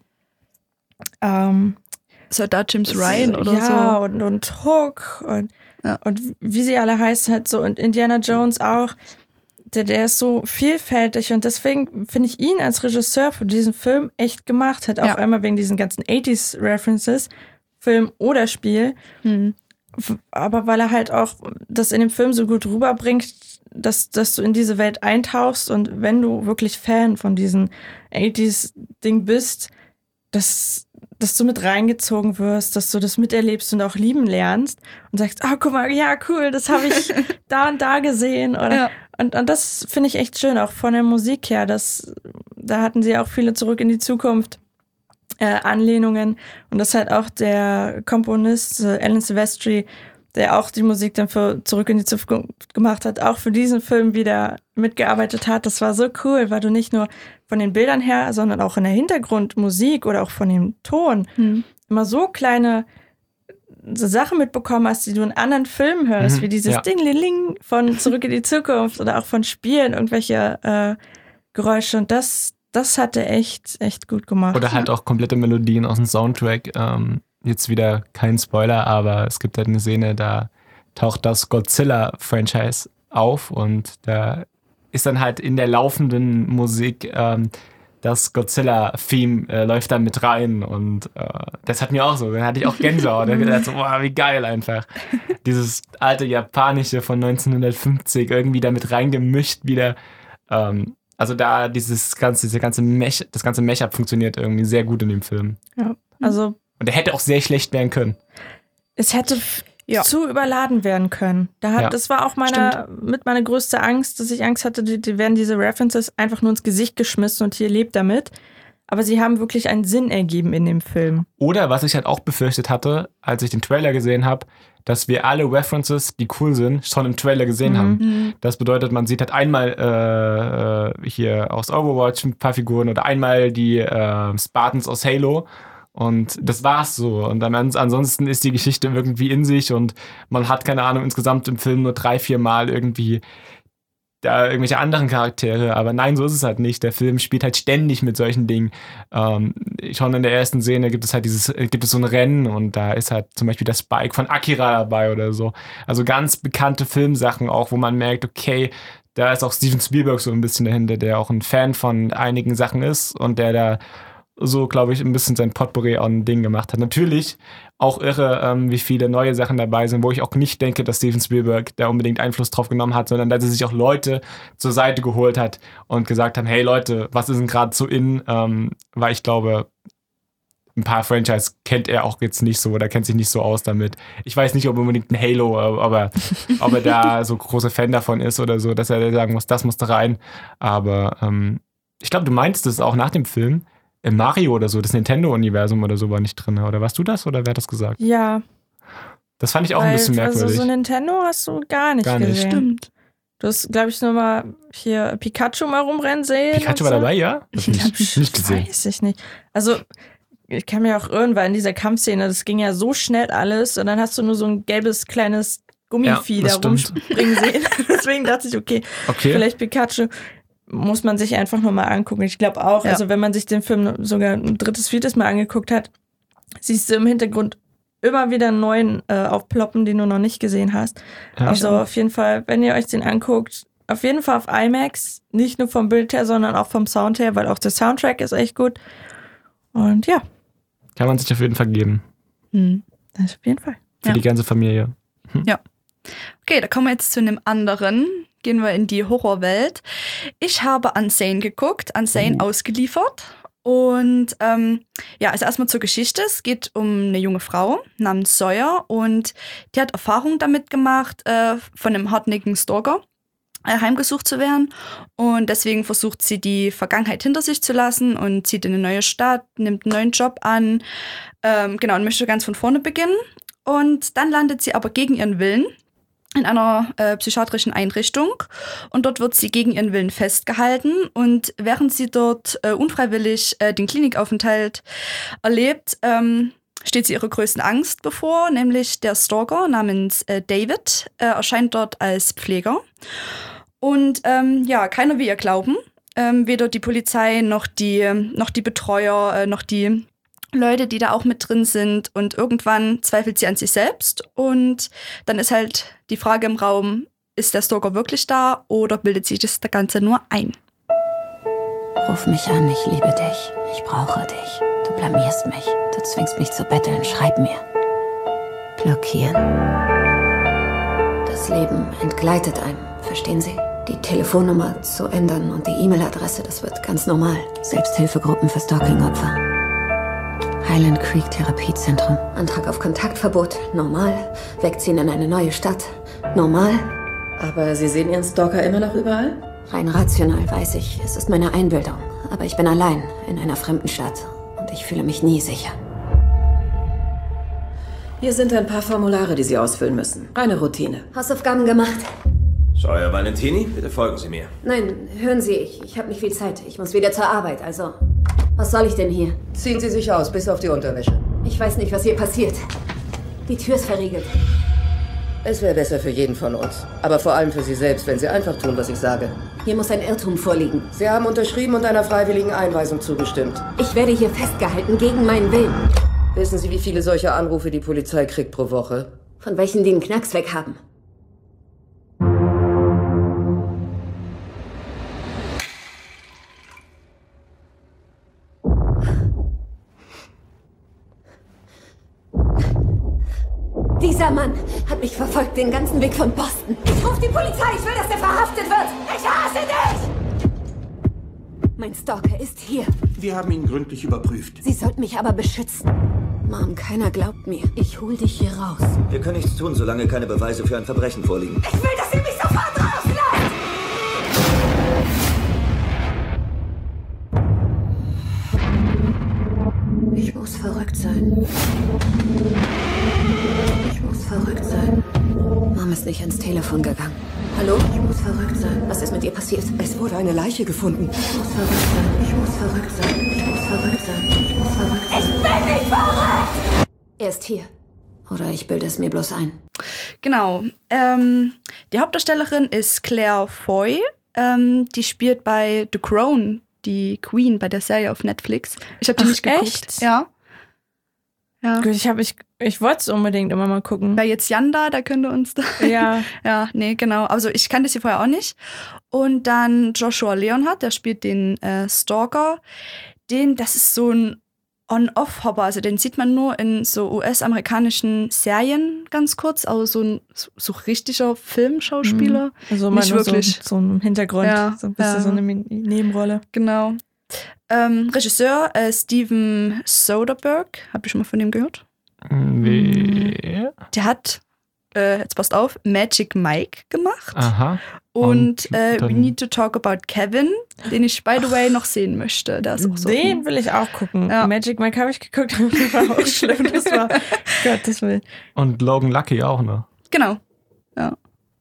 Ähm, Soldat James Ryan oder ja, so. Ja, und, und Hook und, ja. und wie sie alle heißen halt so. Und Indiana Jones auch. Der, der ist so vielfältig und deswegen finde ich ihn als Regisseur für diesen Film echt gemacht. Hat auch ja. einmal wegen diesen ganzen achtziger References, Film oder Spiel. Mhm. Aber weil er halt auch das in dem Film so gut rüberbringt, dass, dass du in diese Welt eintauchst und wenn du wirklich Fan von diesem achtziger-Ding bist, dass, dass du mit reingezogen wirst, dass du das miterlebst und auch lieben lernst und sagst, ah, oh, guck mal, ja, cool, das habe ich da und da gesehen. Oder, ja. und, und das finde ich echt schön, auch von der Musik her. Das, da hatten sie auch viele Zurück in die Zukunft äh, Anlehnungen. Und das hat auch der Komponist äh, Alan Silvestri, der auch die Musik dann für Zurück in die Zukunft gemacht hat, auch für diesen Film wieder mitgearbeitet hat. Das war so cool, weil du nicht nur von den Bildern her, sondern auch in der Hintergrundmusik oder auch von dem Ton mhm. immer so kleine so Sachen mitbekommen hast, die du in anderen Filmen hörst, mhm, wie dieses ja. Ding-Ling-Ling von Zurück in die Zukunft oder auch von Spielen, irgendwelche äh, Geräusche. Und das, das hat er echt, echt gut gemacht. Oder halt auch komplette Melodien aus dem Soundtrack. Ähm, jetzt wieder kein Spoiler, aber es gibt halt eine Szene, da taucht das Godzilla-Franchise auf und da ist dann halt in der laufenden Musik ähm, das Godzilla-Theme äh, läuft da mit rein und äh, das hat mir auch so, dann hatte ich auch Gänsehaut. Da dachte ich so, boah, wie geil einfach. Dieses alte Japanische von neunzehnhundertfünfzig irgendwie da mit reingemischt wieder. Ähm, also da dieses ganze, diese ganze Mech, das ganze Mashup funktioniert irgendwie sehr gut in dem Film. Ja, also und der hätte auch sehr schlecht werden können. Es hätte f- ja. zu überladen werden können. Da hat, ja. Das war auch meine, mit meine größte Angst, dass ich Angst hatte, die, die werden diese References einfach nur ins Gesicht geschmissen und hier lebt damit. Aber sie haben wirklich einen Sinn ergeben in dem Film. Oder was ich halt auch befürchtet hatte, als ich den Trailer gesehen habe, dass wir alle References, die cool sind, schon im Trailer gesehen mhm. haben. Das bedeutet, man sieht halt einmal äh, hier aus Overwatch ein paar Figuren oder einmal die äh, Spartans aus Halo. Und das war's so. Und dann, ansonsten ist die Geschichte irgendwie in sich und man hat, keine Ahnung, insgesamt im Film nur drei, vier Mal irgendwie da irgendwelche anderen Charaktere. Aber nein, so ist es halt nicht. Der Film spielt halt ständig mit solchen Dingen. Ähm, schon in der ersten Szene gibt es halt dieses, gibt es so ein Rennen und da ist halt zum Beispiel das Bike von Akira dabei oder so. Also ganz bekannte Filmsachen auch, wo man merkt, okay, da ist auch Steven Spielberg so ein bisschen dahinter, der auch ein Fan von einigen Sachen ist und der da so, glaube ich, ein bisschen sein Potpourri an Ding gemacht hat. Natürlich auch irre, ähm, wie viele neue Sachen dabei sind, wo ich auch nicht denke, dass Steven Spielberg da unbedingt Einfluss drauf genommen hat, sondern dass er sich auch Leute zur Seite geholt hat und gesagt haben, hey Leute, was ist denn gerade so in? Ähm, weil ich glaube, ein paar Franchise kennt er auch jetzt nicht so oder kennt sich nicht so aus damit. Ich weiß nicht, ob unbedingt ein Halo, aber ob er da so großer Fan davon ist oder so, dass er sagen muss, das muss da rein. Aber ähm, ich glaube, du meinst es auch nach dem Film, im Mario oder so, das Nintendo-Universum oder so war nicht drin, oder warst du das oder wer hat das gesagt? Ja. Das fand ich auch Weil, ein bisschen merkwürdig. Also so Nintendo hast du gar nicht gar nicht. gesehen. Stimmt. Du hast, glaube ich, nur mal hier Pikachu mal rumrennen sehen. Pikachu war so. dabei, ja? Das ich nicht, ich nicht gesehen. Weiß ich nicht. Also, ich kann mir auch irren, weil in dieser Kampfszene, das ging ja so schnell alles und dann hast du nur so ein gelbes kleines Gummivieh ja, da rumspringen sehen. Deswegen dachte ich, okay, okay, vielleicht Pikachu. Muss man sich einfach nur mal angucken. Ich glaube auch, ja. also wenn man sich den Film sogar ein drittes, viertes Mal angeguckt hat, siehst du im Hintergrund immer wieder einen neuen äh, aufploppen, den du noch nicht gesehen hast. Ja, also auf jeden Fall, wenn ihr euch den anguckt, auf jeden Fall auf IMAX, nicht nur vom Bild her, sondern auch vom Sound her, weil auch der Soundtrack ist echt gut. Und ja. Kann man sich auf jeden Fall geben. Hm, das auf jeden Fall. Für ja. die ganze Familie. Hm. Ja. Okay, da kommen wir jetzt zu einem anderen. Gehen wir in die Horrorwelt. Ich habe Unsane geguckt, Unsane uh. ausgeliefert. Und ähm, ja, also erstmal zur Geschichte. Es geht um eine junge Frau namens Sawyer und die hat Erfahrung damit gemacht, äh, von einem hartnäckigen Stalker äh, heimgesucht zu werden. Und deswegen versucht sie, die Vergangenheit hinter sich zu lassen und zieht in eine neue Stadt, nimmt einen neuen Job an, ähm, genau, und möchte ganz von vorne beginnen. Und dann landet sie aber gegen ihren Willen in einer äh, psychiatrischen Einrichtung und dort wird sie gegen ihren Willen festgehalten und während sie dort äh, unfreiwillig äh, den Klinikaufenthalt erlebt, ähm, steht sie ihrer größten Angst bevor, nämlich der Stalker namens äh, David äh, erscheint dort als Pfleger und ähm, ja, keiner will ihr glauben, ähm, weder die Polizei noch die, noch die Betreuer, äh, noch die Leute, die da auch mit drin sind und irgendwann zweifelt sie an sich selbst und dann ist halt die Frage im Raum, ist der Stalker wirklich da oder bildet sich das Ganze nur ein? Ruf mich an, ich liebe dich, ich brauche dich, du blamierst mich, du zwingst mich zu betteln, schreib mir. Blockieren. Das Leben entgleitet einem, verstehen Sie? Die Telefonnummer zu ändern und die E-Mail-Adresse, das wird ganz normal. Selbsthilfegruppen für Stalking-Opfer. Highland Creek Therapiezentrum. Antrag auf Kontaktverbot. Normal. Wegziehen in eine neue Stadt. Normal. Aber Sie sehen Ihren Stalker immer noch überall? Rein rational weiß ich, es ist meine Einbildung. Aber ich bin allein in einer fremden Stadt. Und ich fühle mich nie sicher. Hier sind ein paar Formulare, die Sie ausfüllen müssen. Eine Routine. Hausaufgaben gemacht? Sawyer Valentini, bitte folgen Sie mir. Nein, hören Sie, ich, ich habe nicht viel Zeit. Ich muss wieder zur Arbeit, also... Was soll ich denn hier? Ziehen Sie sich aus, bis auf die Unterwäsche. Ich weiß nicht, was hier passiert. Die Tür ist verriegelt. Es wäre besser für jeden von uns. Aber vor allem für Sie selbst, wenn Sie einfach tun, was ich sage. Hier muss ein Irrtum vorliegen. Sie haben unterschrieben und einer freiwilligen Einweisung zugestimmt. Ich werde hier festgehalten, gegen meinen Willen. Wissen Sie, wie viele solcher Anrufe die Polizei kriegt pro Woche? Von welchen die einen Knacks weg haben. Dieser Mann hat mich verfolgt den ganzen Weg von Boston. Ich rufe die Polizei, ich will, dass er verhaftet wird. Ich hasse dich! Mein Stalker ist hier. Wir haben ihn gründlich überprüft. Sie sollten mich aber beschützen. Mom, keiner glaubt mir. Ich hol dich hier raus. Wir können nichts tun, solange keine Beweise für ein Verbrechen vorliegen. Ich will, dass ihr mich sofort rauslasst! Ich muss verrückt sein. Ich muss verrückt sein. Mom ist nicht ans Telefon gegangen. Hallo? Ich muss verrückt sein. Was ist mit ihr passiert? Es wurde eine Leiche gefunden. Ich muss verrückt sein. Ich muss verrückt sein. Ich muss verrückt sein. Ich muss verrückt sein. Ich bin nicht verrückt! Er ist hier. Oder ich bilde es mir bloß ein. Genau. Ähm, die Hauptdarstellerin ist Claire Foy. Ähm, die spielt bei The Crown die Queen bei der Serie auf Netflix. Ich habe die Ach, nicht geguckt. echt? Ja. Ja. Gut, ich, hab, ich, ich wollte es unbedingt immer mal gucken. Wäre jetzt Jan da, da könnte uns da... Ja. Ja, nee, genau. Also ich kannte sie vorher auch nicht. Und dann Joshua Leonhardt, der spielt den äh, Stalker. Den, das ist so ein On-Off-Hopper. Also den sieht man nur in so U S-amerikanischen Serien ganz kurz. Also so ein so, so richtiger Filmschauspieler. Also nicht mal nur wirklich. So, so ein Hintergrund, Ja, so ein bisschen ja. so eine Min- Nebenrolle. Genau. Ähm, Regisseur äh, Steven Soderbergh. Habt ihr schon mal von dem gehört? Nee. Der hat, äh, jetzt passt auf, Magic Mike gemacht. Aha. Und, Und äh, dann- We Need to Talk About Kevin, den ich, by the way, noch sehen möchte. Der ist auch so Den will ich auch gucken. Ja. Magic Mike habe ich geguckt, aber das war auch schlimm. Das war Gottes Willen. Und Logan Lucky auch noch. Genau. Hat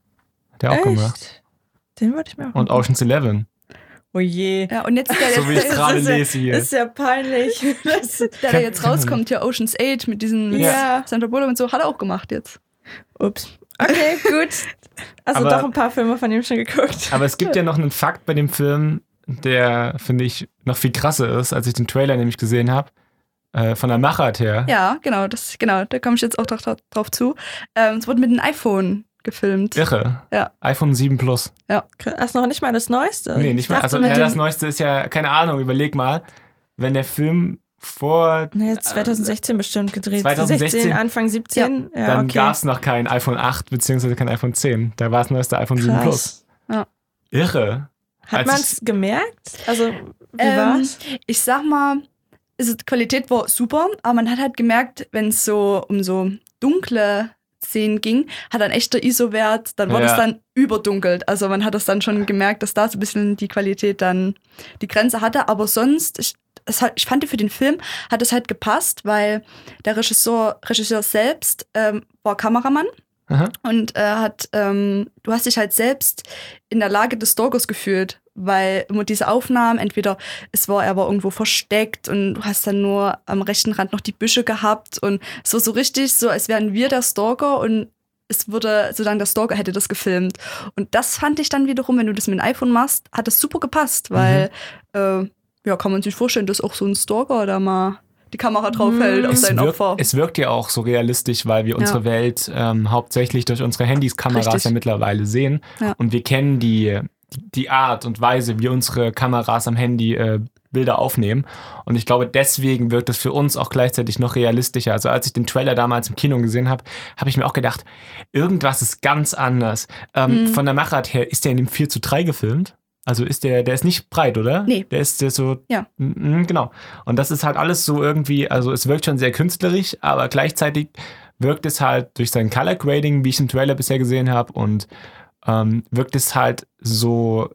der auch Echt? gemacht. Den wollte ich mir auch Und gucken. Ocean's Eleven. Oh je. Ja, und jetzt der, So wie ich der, gerade ist ja- lese hier. Ist ja peinlich. Das, der, der jetzt rauskommt, hier Ocean's Eight mit diesem Ja. Sandra Bullock und so, hat er auch gemacht jetzt. ups. Okay, gut. Also Aber- doch ein paar Filme von ihm schon geguckt. Aber es gibt ja noch einen Fakt bei dem Film, der, finde ich, noch viel krasser ist, als ich den Trailer nämlich gesehen habe. Äh, von der Machart her. Ja, genau, das, genau, da komme ich jetzt auch drauf, drauf zu. Ähm, es wurde mit einem iPhone gefilmt. Irre. Ja. iPhone sieben Plus. Ja. Das ist noch nicht mal das Neueste. Nee, nicht mal. Ich dachte Also mit ja, dem- das Neueste ist ja, keine Ahnung, überleg mal, wenn der Film vor, Nee, zwanzig sechzehn bestimmt gedreht. zwanzig sechzehn, sechzehn, Anfang siebzehn. Ja, dann okay. gab es noch kein iPhone acht beziehungsweise kein iPhone zehn. Da war das neueste iPhone sieben Plus. Krass. Ja. Irre. Hat Als man es gemerkt? Also, wie Ähm, war's? Ich sag mal, also die Qualität war super, aber man hat halt gemerkt, wenn es so um so dunkle Szenen ging, hat ein echter I S O-Wert, dann wurde Ja. es dann überdunkelt. Also man hat das dann schon gemerkt, dass da so ein bisschen die Qualität dann die Grenze hatte. Aber sonst, ich, es hat, ich fand für den Film hat es halt gepasst, weil der Regisseur, Regisseur selbst ähm, war Kameramann. Aha. Und äh, hat, ähm, du hast dich halt selbst in der Lage des Stalkers gefühlt, weil immer diese Aufnahmen, entweder es war er war irgendwo versteckt und du hast dann nur am rechten Rand noch die Büsche gehabt und es war so richtig so, als wären wir der Stalker und es würde, solange der Stalker hätte das gefilmt. Und das fand ich dann wiederum, wenn du das mit dem iPhone machst, hat das super gepasst, weil, äh, ja, kann man sich vorstellen, dass auch so ein Stalker da mal die Kamera drauf hält auf Es sein wirkt, Opfer. es wirkt ja auch so realistisch, weil wir unsere Ja. Welt ähm, hauptsächlich durch unsere Handys, Kameras Richtig. ja mittlerweile sehen. Ja. Und wir kennen die, die Art und Weise, wie unsere Kameras am Handy äh, Bilder aufnehmen. Und ich glaube, deswegen wirkt es für uns auch gleichzeitig noch realistischer. Also als ich den Trailer damals im Kino gesehen habe, habe ich mir auch gedacht, irgendwas ist ganz anders. Ähm, Mhm. Von der Machart her, ist der in dem vier zu drei gefilmt? Also ist der, der ist nicht breit, oder? Nee. Der ist der so, Ja. Mhm, genau. Und das ist halt alles so irgendwie, also es wirkt schon sehr künstlerisch, aber gleichzeitig wirkt es halt durch sein Color Grading, wie ich im Trailer bisher gesehen habe, und ähm, wirkt es halt so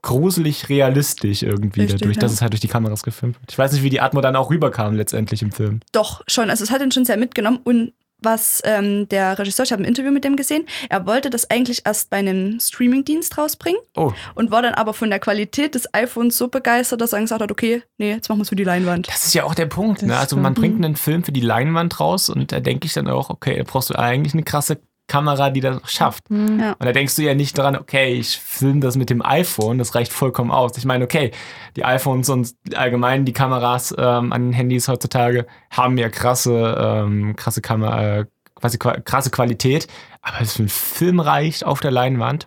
gruselig realistisch irgendwie Richtig, dadurch, ja. dass es halt durch die Kameras gefilmt wird. Ich weiß nicht, wie die Atmo dann auch rüberkam letztendlich im Film. Doch, schon. Also es hat ihn schon sehr mitgenommen. Und was ähm, der Regisseur, ich habe ein Interview mit dem gesehen, er wollte das eigentlich erst bei einem Streamingdienst rausbringen Oh. und war dann aber von der Qualität des iPhones so begeistert, dass er gesagt hat, okay, nee, jetzt machen wir es für die Leinwand. Das ist ja auch der Punkt. Ne? Das Also man stimmt. bringt einen Film für die Leinwand raus und da denke ich dann auch, okay, da brauchst du eigentlich eine krasse Kamera, die das schafft. Mhm. Ja. Und da denkst du ja nicht dran, okay, ich filme das mit dem iPhone, das reicht vollkommen aus. Ich meine, okay, die iPhones und allgemein die Kameras ähm, an den Handys heutzutage haben ja krasse, ähm, krasse Kamera, äh, quasi qua- krasse Qualität, aber es für einen Film reicht auf der Leinwand,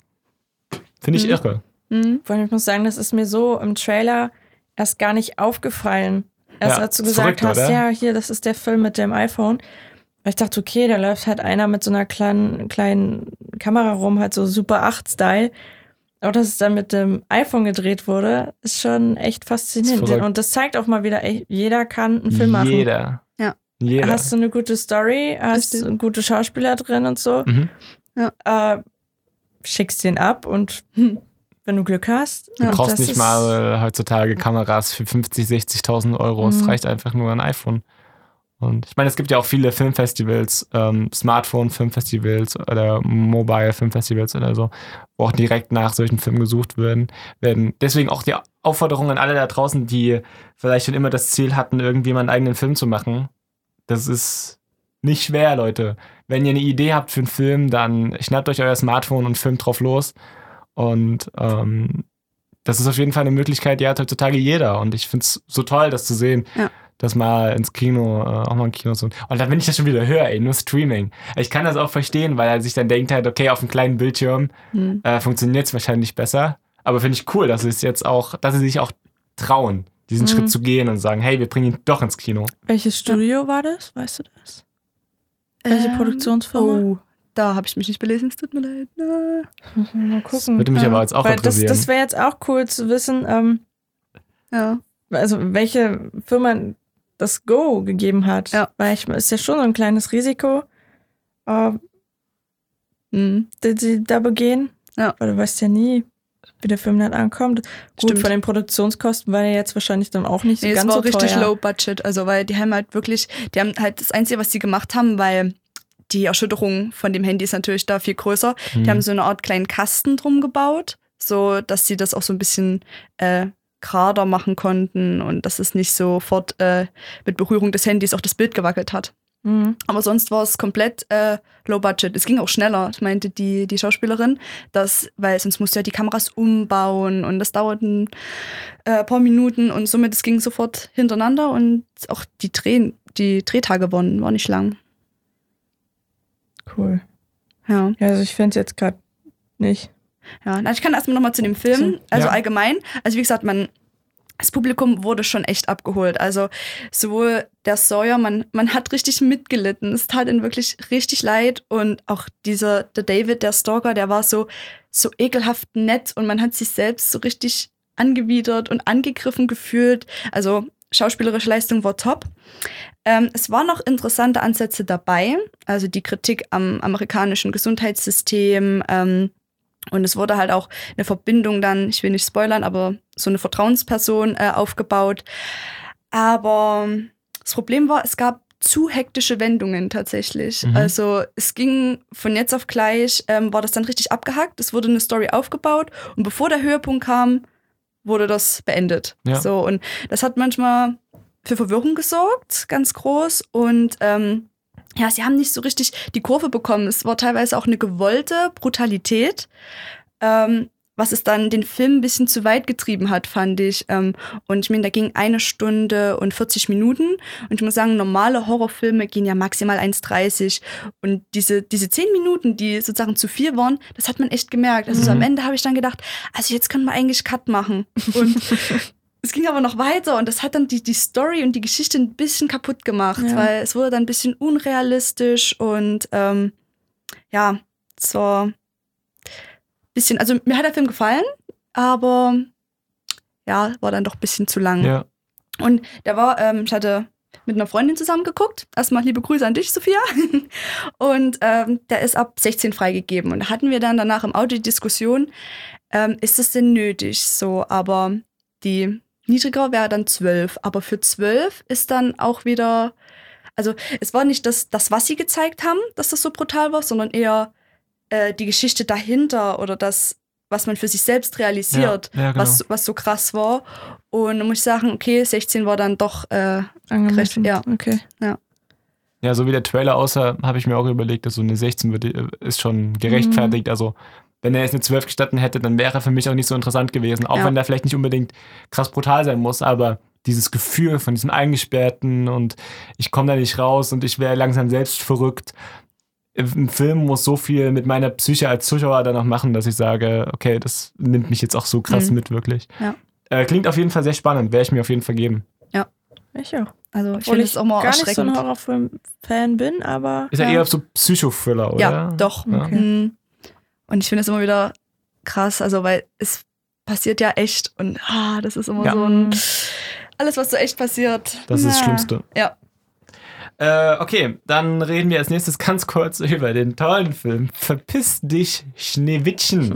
finde ich Mhm. irre. Mhm. Vor allem, ich muss sagen, das ist mir so im Trailer erst gar nicht aufgefallen. Erst Ja, als du ist gesagt verrückt, hast, oder? ja, hier, das ist der Film mit dem iPhone. Weil ich dachte, okay, da läuft halt einer mit so einer kleinen, kleinen Kamera rum, halt so Super acht Style. Aber dass es dann mit dem iPhone gedreht wurde, ist schon echt faszinierend. Ist verrückt. Und das zeigt auch mal wieder, ey, jeder kann einen Film machen. Jeder. Ja. Jeder. Hast du eine gute Story, hast Richtig. gute Schauspieler drin und so, Mhm. äh, schickst den ab und hm, wenn du Glück hast. Du und brauchst das nicht ist- mal äh, heutzutage Kameras für fünfzig, sechzigtausend Euro. Es Mhm. reicht einfach nur ein iPhone. Und ich meine, es gibt ja auch viele Filmfestivals, ähm, Smartphone-Filmfestivals oder Mobile-Filmfestivals oder so, wo auch direkt nach solchen Filmen gesucht werden. werden. Deswegen auch die Aufforderung an alle da draußen, die vielleicht schon immer das Ziel hatten, irgendwie mal einen eigenen Film zu machen. Das ist nicht schwer, Leute. Wenn ihr eine Idee habt für einen Film, dann schnappt euch euer Smartphone und filmt drauf los. Und ähm, das ist auf jeden Fall eine Möglichkeit, die hat heutzutage jeder. Und ich finde es so toll, das zu sehen, Ja. dass mal ins Kino, äh, auch mal ein Kino so. Und dann, wenn ich das schon wieder höre, ey, nur Streaming. Ich kann das auch verstehen, weil er sich dann denkt halt, okay, auf einem kleinen Bildschirm Mhm. äh, funktioniert es wahrscheinlich besser. Aber finde ich cool, dass sie es jetzt auch, dass sie sich auch trauen, diesen Mhm. Schritt zu gehen und sagen, hey, wir bringen ihn doch ins Kino. Welches Studio war das? Weißt du das? Welche Ähm, Produktionsfirma? Oh, da habe ich mich nicht belesen, es tut mir leid. Na. Mal Das gucken. würde mich Ja. aber jetzt auch Weil das, interessieren. das wäre jetzt auch cool zu wissen, ähm, Ja. also welche Firma das Go gegeben hat. Ja. Weil ich, ist ja schon so ein kleines Risiko, äh, Mhm. das sie da begehen. Ja. Weil du weißt ja nie, wie der Film dann ankommt. Gut, Stimmt. von den Produktionskosten war der jetzt wahrscheinlich dann auch nicht so Nee, es ganz war so richtig teuer. low budget, also weil die haben halt wirklich, die haben halt das Einzige, was sie gemacht haben, weil die Erschütterung von dem Handy ist natürlich da viel größer. Mhm. Die haben so eine Art kleinen Kasten drum gebaut, so dass sie das auch so ein bisschen äh, gerader machen konnten und dass es nicht sofort äh, mit Berührung des Handys auch das Bild gewackelt hat. Mhm. Aber sonst war es komplett äh, low budget. Es ging auch schneller, das meinte die, die Schauspielerin, dass, weil sonst musst du ja die Kameras umbauen und das dauert ein äh, paar Minuten und somit es ging sofort hintereinander und auch die, Dreh, die Drehtage waren, waren nicht lang. Cool. Ja. Ja, also ich finde es jetzt gerade nicht. Ja, na, ich kann erstmal nochmal zu dem Film, also Ja. allgemein. Also wie gesagt, man, das Publikum wurde schon echt abgeholt. Also sowohl der Sawyer, man, man hat richtig mitgelitten. Es tat ihm wirklich richtig leid. Und auch dieser, der David, der Stalker, der war so, so ekelhaft nett und man hat sich selbst so richtig angewidert und angegriffen gefühlt. Also schauspielerische Leistung war top. Ähm, es waren noch interessante Ansätze dabei. Also die Kritik am amerikanischen Gesundheitssystem, ähm, und es wurde halt auch eine Verbindung dann, ich will nicht spoilern, aber so eine Vertrauensperson äh, aufgebaut. Aber das Problem war, es gab zu hektische Wendungen tatsächlich. Mhm. Also es ging von jetzt auf gleich, ähm, war das dann richtig abgehackt. Es wurde eine Story aufgebaut und bevor der Höhepunkt kam, wurde das beendet. Ja. So, und das hat manchmal für Verwirrung gesorgt, ganz groß. Und ähm, ja, sie haben nicht so richtig die Kurve bekommen. Es war teilweise auch eine gewollte Brutalität, ähm, was es dann den Film ein bisschen zu weit getrieben hat, fand ich. Ähm, und ich meine, da ging eine Stunde und vierzig Minuten. Und ich muss sagen, normale Horrorfilme gehen ja maximal eins dreißig. Und diese, diese zehn Minuten, die sozusagen zu viel waren, das hat man echt gemerkt. Also so am Ende habe ich dann gedacht, also jetzt können wir eigentlich Cut machen. Und es ging aber noch weiter und das hat dann die, die Story und die Geschichte ein bisschen kaputt gemacht, Ja. weil es wurde dann ein bisschen unrealistisch und ähm, ja, es war ein bisschen, also mir hat der Film gefallen, aber ja, war dann doch ein bisschen zu lang. Ja. Und der war, ähm, ich hatte mit einer Freundin zusammen geguckt. Erstmal liebe Grüße an dich, Sophia. Und ähm, der ist ab sechzehn freigegeben. Und da hatten wir dann danach im Auto die Diskussion, ähm, ist es denn nötig so, aber die niedriger wäre dann zwölf, aber für zwölf ist dann auch wieder, also es war nicht das, das, was sie gezeigt haben, dass das so brutal war, sondern eher äh, die Geschichte dahinter oder das, was man für sich selbst realisiert, ja, ja, genau. was, was so krass war. Und dann muss ich sagen, okay, sechzehn war dann doch äh, gerecht. Ja, okay. Ja. Ja, so wie der Trailer aussah, habe ich mir auch überlegt, dass so eine sechzehn wird, ist schon gerechtfertigt. Mhm. Also wenn er jetzt eine zwölf gestatten hätte, dann wäre er für mich auch nicht so interessant gewesen. Auch ja. wenn der vielleicht nicht unbedingt krass brutal sein muss, aber dieses Gefühl von diesem Eingesperrten und ich komme da nicht raus und ich wäre langsam selbst verrückt. Ein Film muss so viel mit meiner Psyche als Zuschauer dann noch machen, dass ich sage, okay, das nimmt mich jetzt auch so krass mhm. mit, wirklich. Ja. Äh, klingt auf jeden Fall sehr spannend, werde ich mir auf jeden Fall geben. Ja, ich auch. Also ich finde es auch mal gar nicht so ein erschreckend. Horrorfilm-Fan bin, aber... Ist ja, ja eher so Psychothriller, oder? Ja, doch. Ja. Okay. Und ich finde es immer wieder krass, also weil es passiert ja echt und ah, das ist immer ja. so ein... Alles, was so echt passiert. Das na. ist das Schlimmste. Ja. Äh, okay, dann reden wir als nächstes ganz kurz über den tollen Film Verpiss dich, Schneewittchen.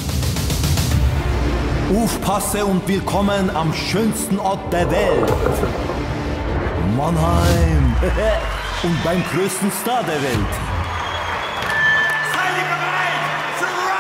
Aufpasse und willkommen am schönsten Ort der Welt. Mannheim. Und beim größten Star der Welt. Seid ihr bereit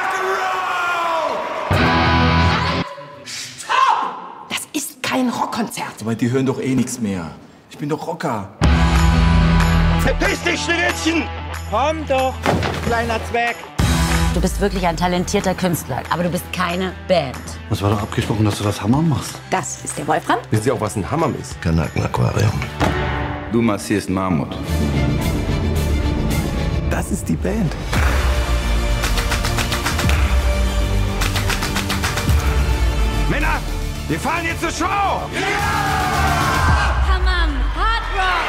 für Rock'n'Roll? Stopp! Das ist kein Rockkonzert. Aber die hören doch eh nichts mehr. Ich bin doch Rocker. Verpiss dich, Schneewittchen! Komm doch, kleiner Zweck. Du bist wirklich ein talentierter Künstler, aber du bist keine Band. Es war doch abgesprochen, dass du das Hammer machst. Das ist der Wolfram. Wisst ihr auch, was ein Hammer ist? Kanaken-Aquarium. Du massierst Marmut. Das ist die Band. Männer, wir fahren jetzt zur Show! Ja! Hammer, Hard Rock!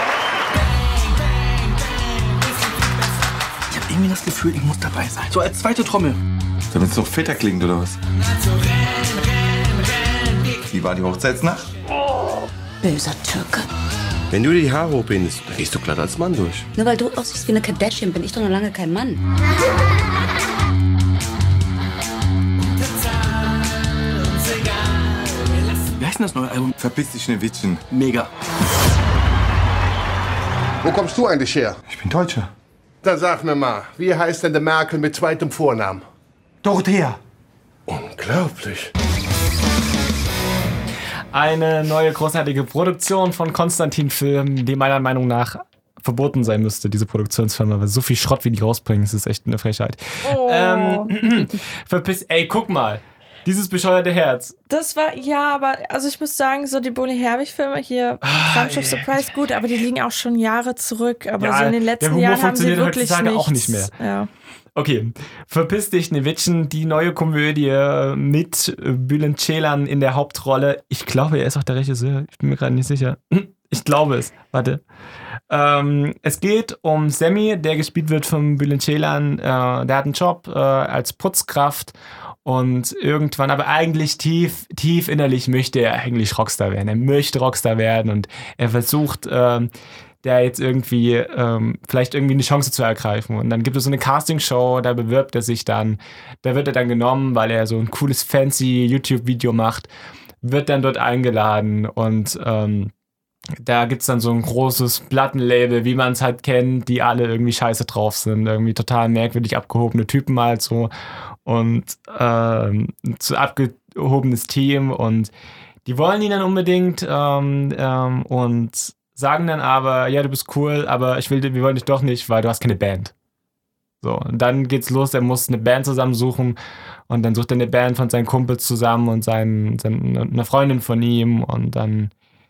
Ich habe irgendwie das Gefühl, ich muss dabei sein. So als zweite Trommel. Damit es noch fetter klingt, oder was? Wie war die Hochzeitsnacht? Böser Türke. Wenn du dir die Haare hochbindest, dann gehst du glatt als Mann durch. Nur weil du aussiehst wie eine Kardashian, bin ich doch noch lange kein Mann. Wie heißt denn das neue Album? Verpiss dich, Schneewittchen. Mega. Wo kommst du eigentlich her? Ich bin Deutscher. Dann sag mir mal, wie heißt denn der Merkel mit zweitem Vornamen? Dorothea. Unglaublich. Eine neue großartige Produktion von Konstantin Film, die meiner Meinung nach verboten sein müsste, diese Produktionsfirma, weil so viel Schrott, wie die rausbringen, das ist echt eine Frechheit. Oh. Ähm, verpiss, ey, guck mal. Dieses bescheuerte Herz. Das war, ja, aber, also ich muss sagen, so die Bonnie Herbig-Filme hier, Crunch of Surprise, gut, aber die liegen auch schon Jahre zurück. Aber ja, so in den letzten Jahren haben sie wirklich nichts. Auch nicht mehr. Ja. Okay, Verpiss dich, Schneewittchen, die neue Komödie mit Bülent Ceylan in der Hauptrolle. Ich glaube, er ist auch der Regisseur. Ich bin mir gerade nicht sicher. Ich glaube es. Warte. Ähm, es geht um Sammy, der gespielt wird von Bülent Ceylan. Äh, der hat einen Job äh, als Putzkraft und irgendwann, aber eigentlich tief, tief innerlich möchte er eigentlich Rockstar werden. Er möchte Rockstar werden und er versucht, äh, der jetzt irgendwie ähm, vielleicht irgendwie eine Chance zu ergreifen. Und dann gibt es so eine Castingshow, da bewirbt er sich dann. Da wird er dann genommen, weil er so ein cooles, fancy YouTube-Video macht, wird dann dort eingeladen und ähm, da gibt es dann so ein großes Plattenlabel, wie man es halt kennt, die alle irgendwie scheiße drauf sind, irgendwie total merkwürdig abgehobene Typen halt so und ähm, so abgehobenes Team und die wollen ihn dann unbedingt ähm, ähm, und sagen dann aber, ja, du bist cool, aber ich will, wir wollen dich doch nicht, weil du hast keine Band. So, und dann geht's los, er muss eine Band zusammensuchen und dann sucht er eine Band von seinen Kumpels zusammen und seinen, seine, eine Freundin von ihm und dann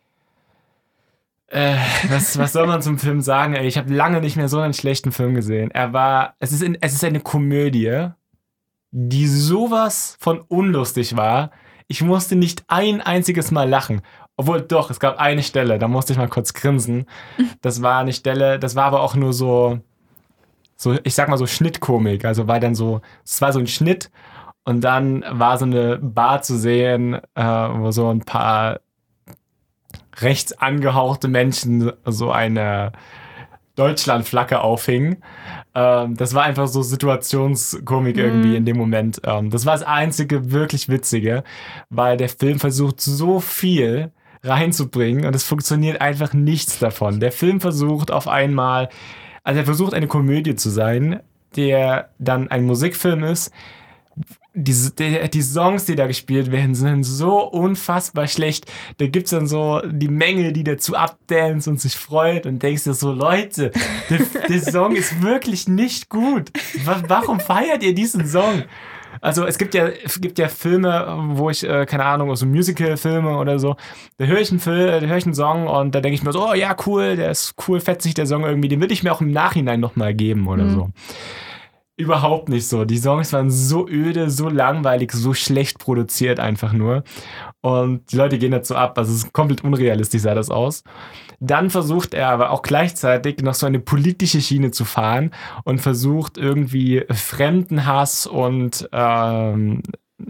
äh, was, was soll man zum Film sagen? Ey, ich habe lange nicht mehr so einen schlechten Film gesehen. Er war, es ist, in, es ist eine Komödie, die sowas von unlustig war. Ich musste nicht ein einziges Mal lachen. Obwohl, doch, es gab eine Stelle, da musste ich mal kurz grinsen. Das war eine Stelle, das war aber auch nur so, so ich sag mal so Schnittkomik. Also war dann so, es war so ein Schnitt und dann war so eine Bar zu sehen, äh, wo so ein paar rechts angehauchte Menschen so eine Deutschlandflagge aufhing. Ähm, das war einfach so Situationskomik mhm. irgendwie in dem Moment. Ähm, das war das einzige wirklich Witzige, weil der Film versucht so viel reinzubringen und es funktioniert einfach nichts davon. Der Film versucht auf einmal, also er versucht eine Komödie zu sein, der dann ein Musikfilm ist. Die, die, die Songs, die da gespielt werden, sind so unfassbar schlecht. Da gibt's dann so die Menge, die dazu abdance und sich freut und denkst dir so, Leute, der, der Song ist wirklich nicht gut. Warum feiert ihr diesen Song? Also es gibt ja, es gibt ja Filme, wo ich, äh, keine Ahnung, so Musical-Filme oder so, da höre ich einen Film, da höre ich einen Song und da denke ich mir so, oh ja, cool, der ist cool, fetzig der Song irgendwie, den würde ich mir auch im Nachhinein nochmal geben oder mhm. so. Überhaupt nicht so. Die Songs waren so öde, so langweilig, so schlecht produziert einfach nur. Und die Leute gehen dazu ab. Also es ist komplett unrealistisch, sah das aus. Dann versucht er aber auch gleichzeitig noch so eine politische Schiene zu fahren und versucht irgendwie Fremdenhass und ähm,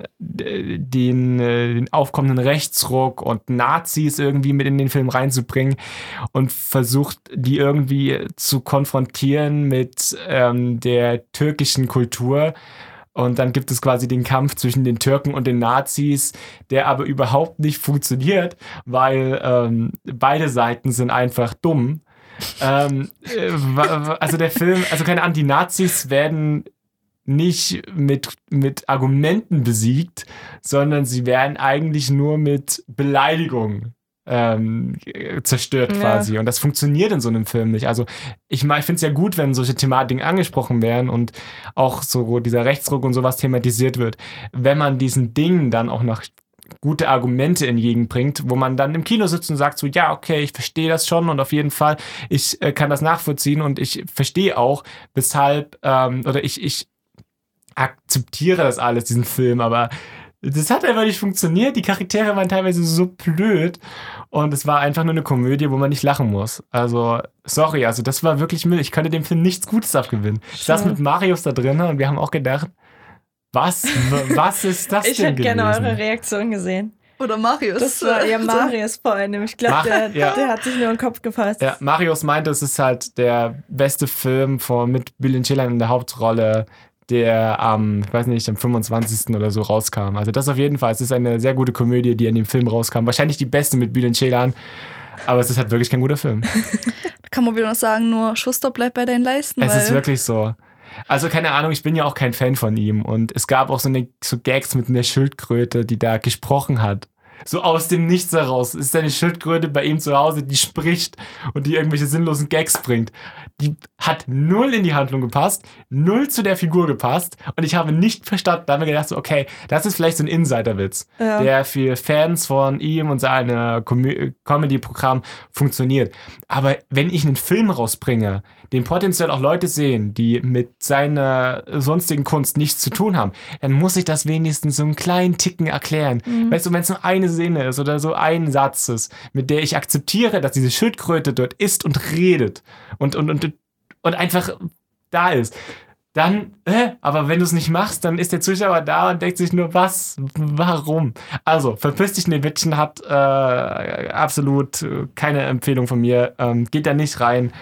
den, den aufkommenden Rechtsruck und Nazis irgendwie mit in den Film reinzubringen und versucht, die irgendwie zu konfrontieren mit ähm, der türkischen Kultur. Und dann gibt es quasi den Kampf zwischen den Türken und den Nazis, der aber überhaupt nicht funktioniert, weil ähm, beide Seiten sind einfach dumm. ähm, also der Film, also keine Ahnung, die Nazis werden nicht mit, mit Argumenten besiegt, sondern sie werden eigentlich nur mit Beleidigungen ähm, zerstört quasi. Ja. Und das funktioniert in so einem Film nicht. Also ich, ich finde es ja gut, wenn solche Thematiken angesprochen werden und auch so dieser Rechtsruck und sowas thematisiert wird. Wenn man diesen Dingen dann auch noch gute Argumente entgegenbringt, wo man dann im Kino sitzt und sagt so, ja, okay, ich verstehe das schon und auf jeden Fall, ich äh, kann das nachvollziehen und ich verstehe auch, weshalb, ähm, oder ich, ich akzeptiere das alles, diesen Film, aber das hat einfach nicht funktioniert. Die Charaktere waren teilweise so blöd und es war einfach nur eine Komödie, wo man nicht lachen muss. Also, sorry, also das war wirklich Müll. Ich könnte dem Film nichts Gutes abgewinnen. Ich saß mit Marius da drin und wir haben auch gedacht, was, was ist das ich denn hätte gewesen? gerne eure Reaktion gesehen. Oder Marius. Das war ja Marius vor allem. Ich glaube, der, ja. der hat sich nur in den Kopf gefasst. Ja, Marius meinte, es ist halt der beste Film von, mit Bülent Ceylan in der Hauptrolle, der am, ich weiß nicht, am fünfundzwanzigsten oder so rauskam. Also das auf jeden Fall. Es ist eine sehr gute Komödie, die in dem Film rauskam. Wahrscheinlich die beste mit Bülent Ceylan. Aber es ist halt wirklich kein guter Film. Da kann man wieder noch sagen, nur Schuster bleibt bei deinen Leisten. Es ist wirklich so. Also keine Ahnung, ich bin ja auch kein Fan von ihm. Und es gab auch so, eine, so Gags mit einer Schildkröte, die da gesprochen hat. So aus dem Nichts heraus. Es ist eine Schildkröte bei ihm zu Hause, die spricht und die irgendwelche sinnlosen Gags bringt. Die hat null in die Handlung gepasst, null zu der Figur gepasst und ich habe nicht verstanden, da haben wir gedacht, so, okay, das ist vielleicht so ein Insiderwitz, ja. der für Fans von ihm und seinem Com- Comedy-Programm funktioniert. Aber wenn ich einen Film rausbringe, den potenziell auch Leute sehen, die mit seiner sonstigen Kunst nichts zu tun haben, dann muss ich das wenigstens so einen kleinen Ticken erklären. Mhm. Weißt du, wenn es nur eine Szene ist oder so ein Satz ist, mit der ich akzeptiere, dass diese Schildkröte dort ist und redet und, und, und, und einfach da ist, dann, äh, aber wenn du es nicht machst, dann ist der Zuschauer da und denkt sich nur, was, warum? Also, Verpiss dich, Schneewittchen hat äh, absolut keine Empfehlung von mir, ähm, geht da nicht rein.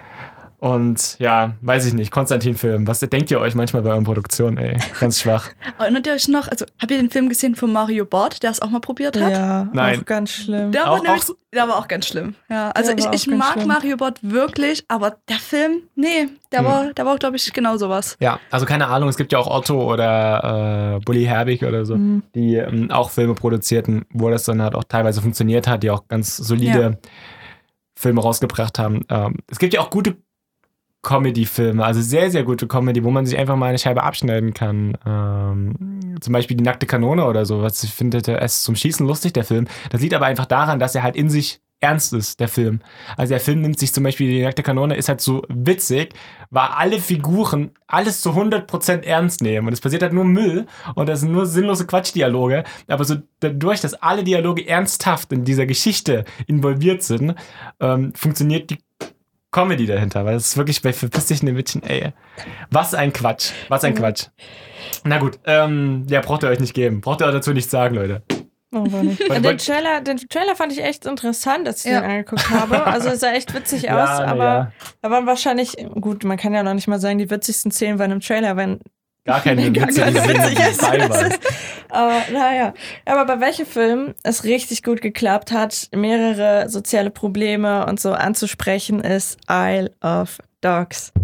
Und ja, weiß ich nicht, Konstantin-Film, was denkt ihr euch manchmal bei euren Produktionen, ey? Ganz schwach. Erinnert ihr euch noch, also habt ihr den Film gesehen von Mario Barth, der es auch mal probiert hat? Ja, Nein. Auch ganz schlimm. Der, auch, war, nämlich, auch, der war auch ganz schlimm. Ja, also ich, ich mag schlimm. Mario Barth wirklich, aber der Film, nee, der hm. war, der war glaube ich, genau sowas. Ja, also keine Ahnung, es gibt ja auch Otto oder äh, Bully Herbig oder so, hm. die ähm, auch Filme produzierten, wo das dann halt auch teilweise funktioniert hat, die auch ganz solide ja. Filme rausgebracht haben. Ähm, es gibt ja auch gute Comedy-Filme, also sehr, sehr gute Comedy, wo man sich einfach mal eine Scheibe abschneiden kann. Ähm, zum Beispiel Die nackte Kanone oder so, was ich finde, der ist zum Schießen lustig, der Film. Das liegt aber einfach daran, dass er halt in sich ernst ist, der Film. Also der Film nimmt sich zum Beispiel, Die nackte Kanone ist halt so witzig, weil alle Figuren alles zu hundert Prozent ernst nehmen und es passiert halt nur Müll und das sind nur sinnlose Quatschdialoge, aber so dadurch, dass alle Dialoge ernsthaft in dieser Geschichte involviert sind, ähm, funktioniert die Comedy dahinter, weil das ist wirklich bei Verpiss dich, Schneewittchen, ey. Was ein Quatsch. Was ein Quatsch. Na gut, ähm, ja, braucht ihr euch nicht geben. Braucht ihr auch dazu nichts sagen, Leute. Aber nicht. Und den Trailer, den Trailer fand ich echt interessant, als ich Ja. den angeguckt habe. Also es sah echt witzig aus, Ja, aber ja. da waren wahrscheinlich, gut, man kann ja noch nicht mal sagen, die witzigsten Szenen waren im Trailer, wenn Gar keine gar Witze, keine die witzig sind ist. dabei waren. Aber naja. Aber bei welchem Film es richtig gut geklappt hat, mehrere soziale Probleme und so anzusprechen, ist Isle of Dogs.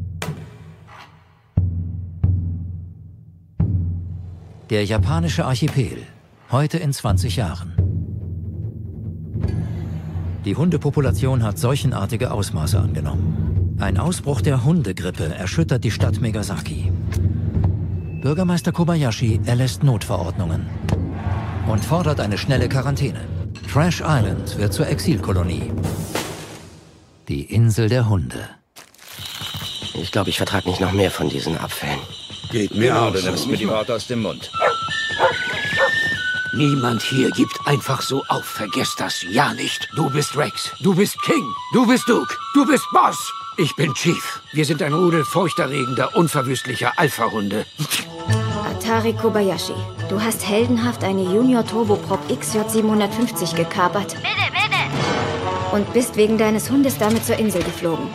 Der japanische Archipel, heute in zwanzig Jahren. Die Hundepopulation hat seuchenartige Ausmaße angenommen. Ein Ausbruch der Hundegrippe erschüttert die Stadt Megasaki. Bürgermeister Kobayashi erlässt Notverordnungen und fordert eine schnelle Quarantäne. Trash Island wird zur Exilkolonie. Die Insel der Hunde. Ich glaube, ich vertrage nicht noch mehr von diesen Abfällen. Geht mir Genau, auch du so. nimmst mir die Worte aus dem Mund. Niemand hier gibt einfach so auf. Vergesst das ja nicht. Du bist Rex. Du bist King. Du bist Duke. Du bist Boss. Ich bin Chief. Wir sind ein Rudel furchterregender, unverwüstlicher Alpha-Hunde. Atari Kobayashi, du hast heldenhaft eine Junior Turboprop X J siebenhundertfünfzig gekapert. Bitte, bitte! Und bist wegen deines Hundes damit zur Insel geflogen.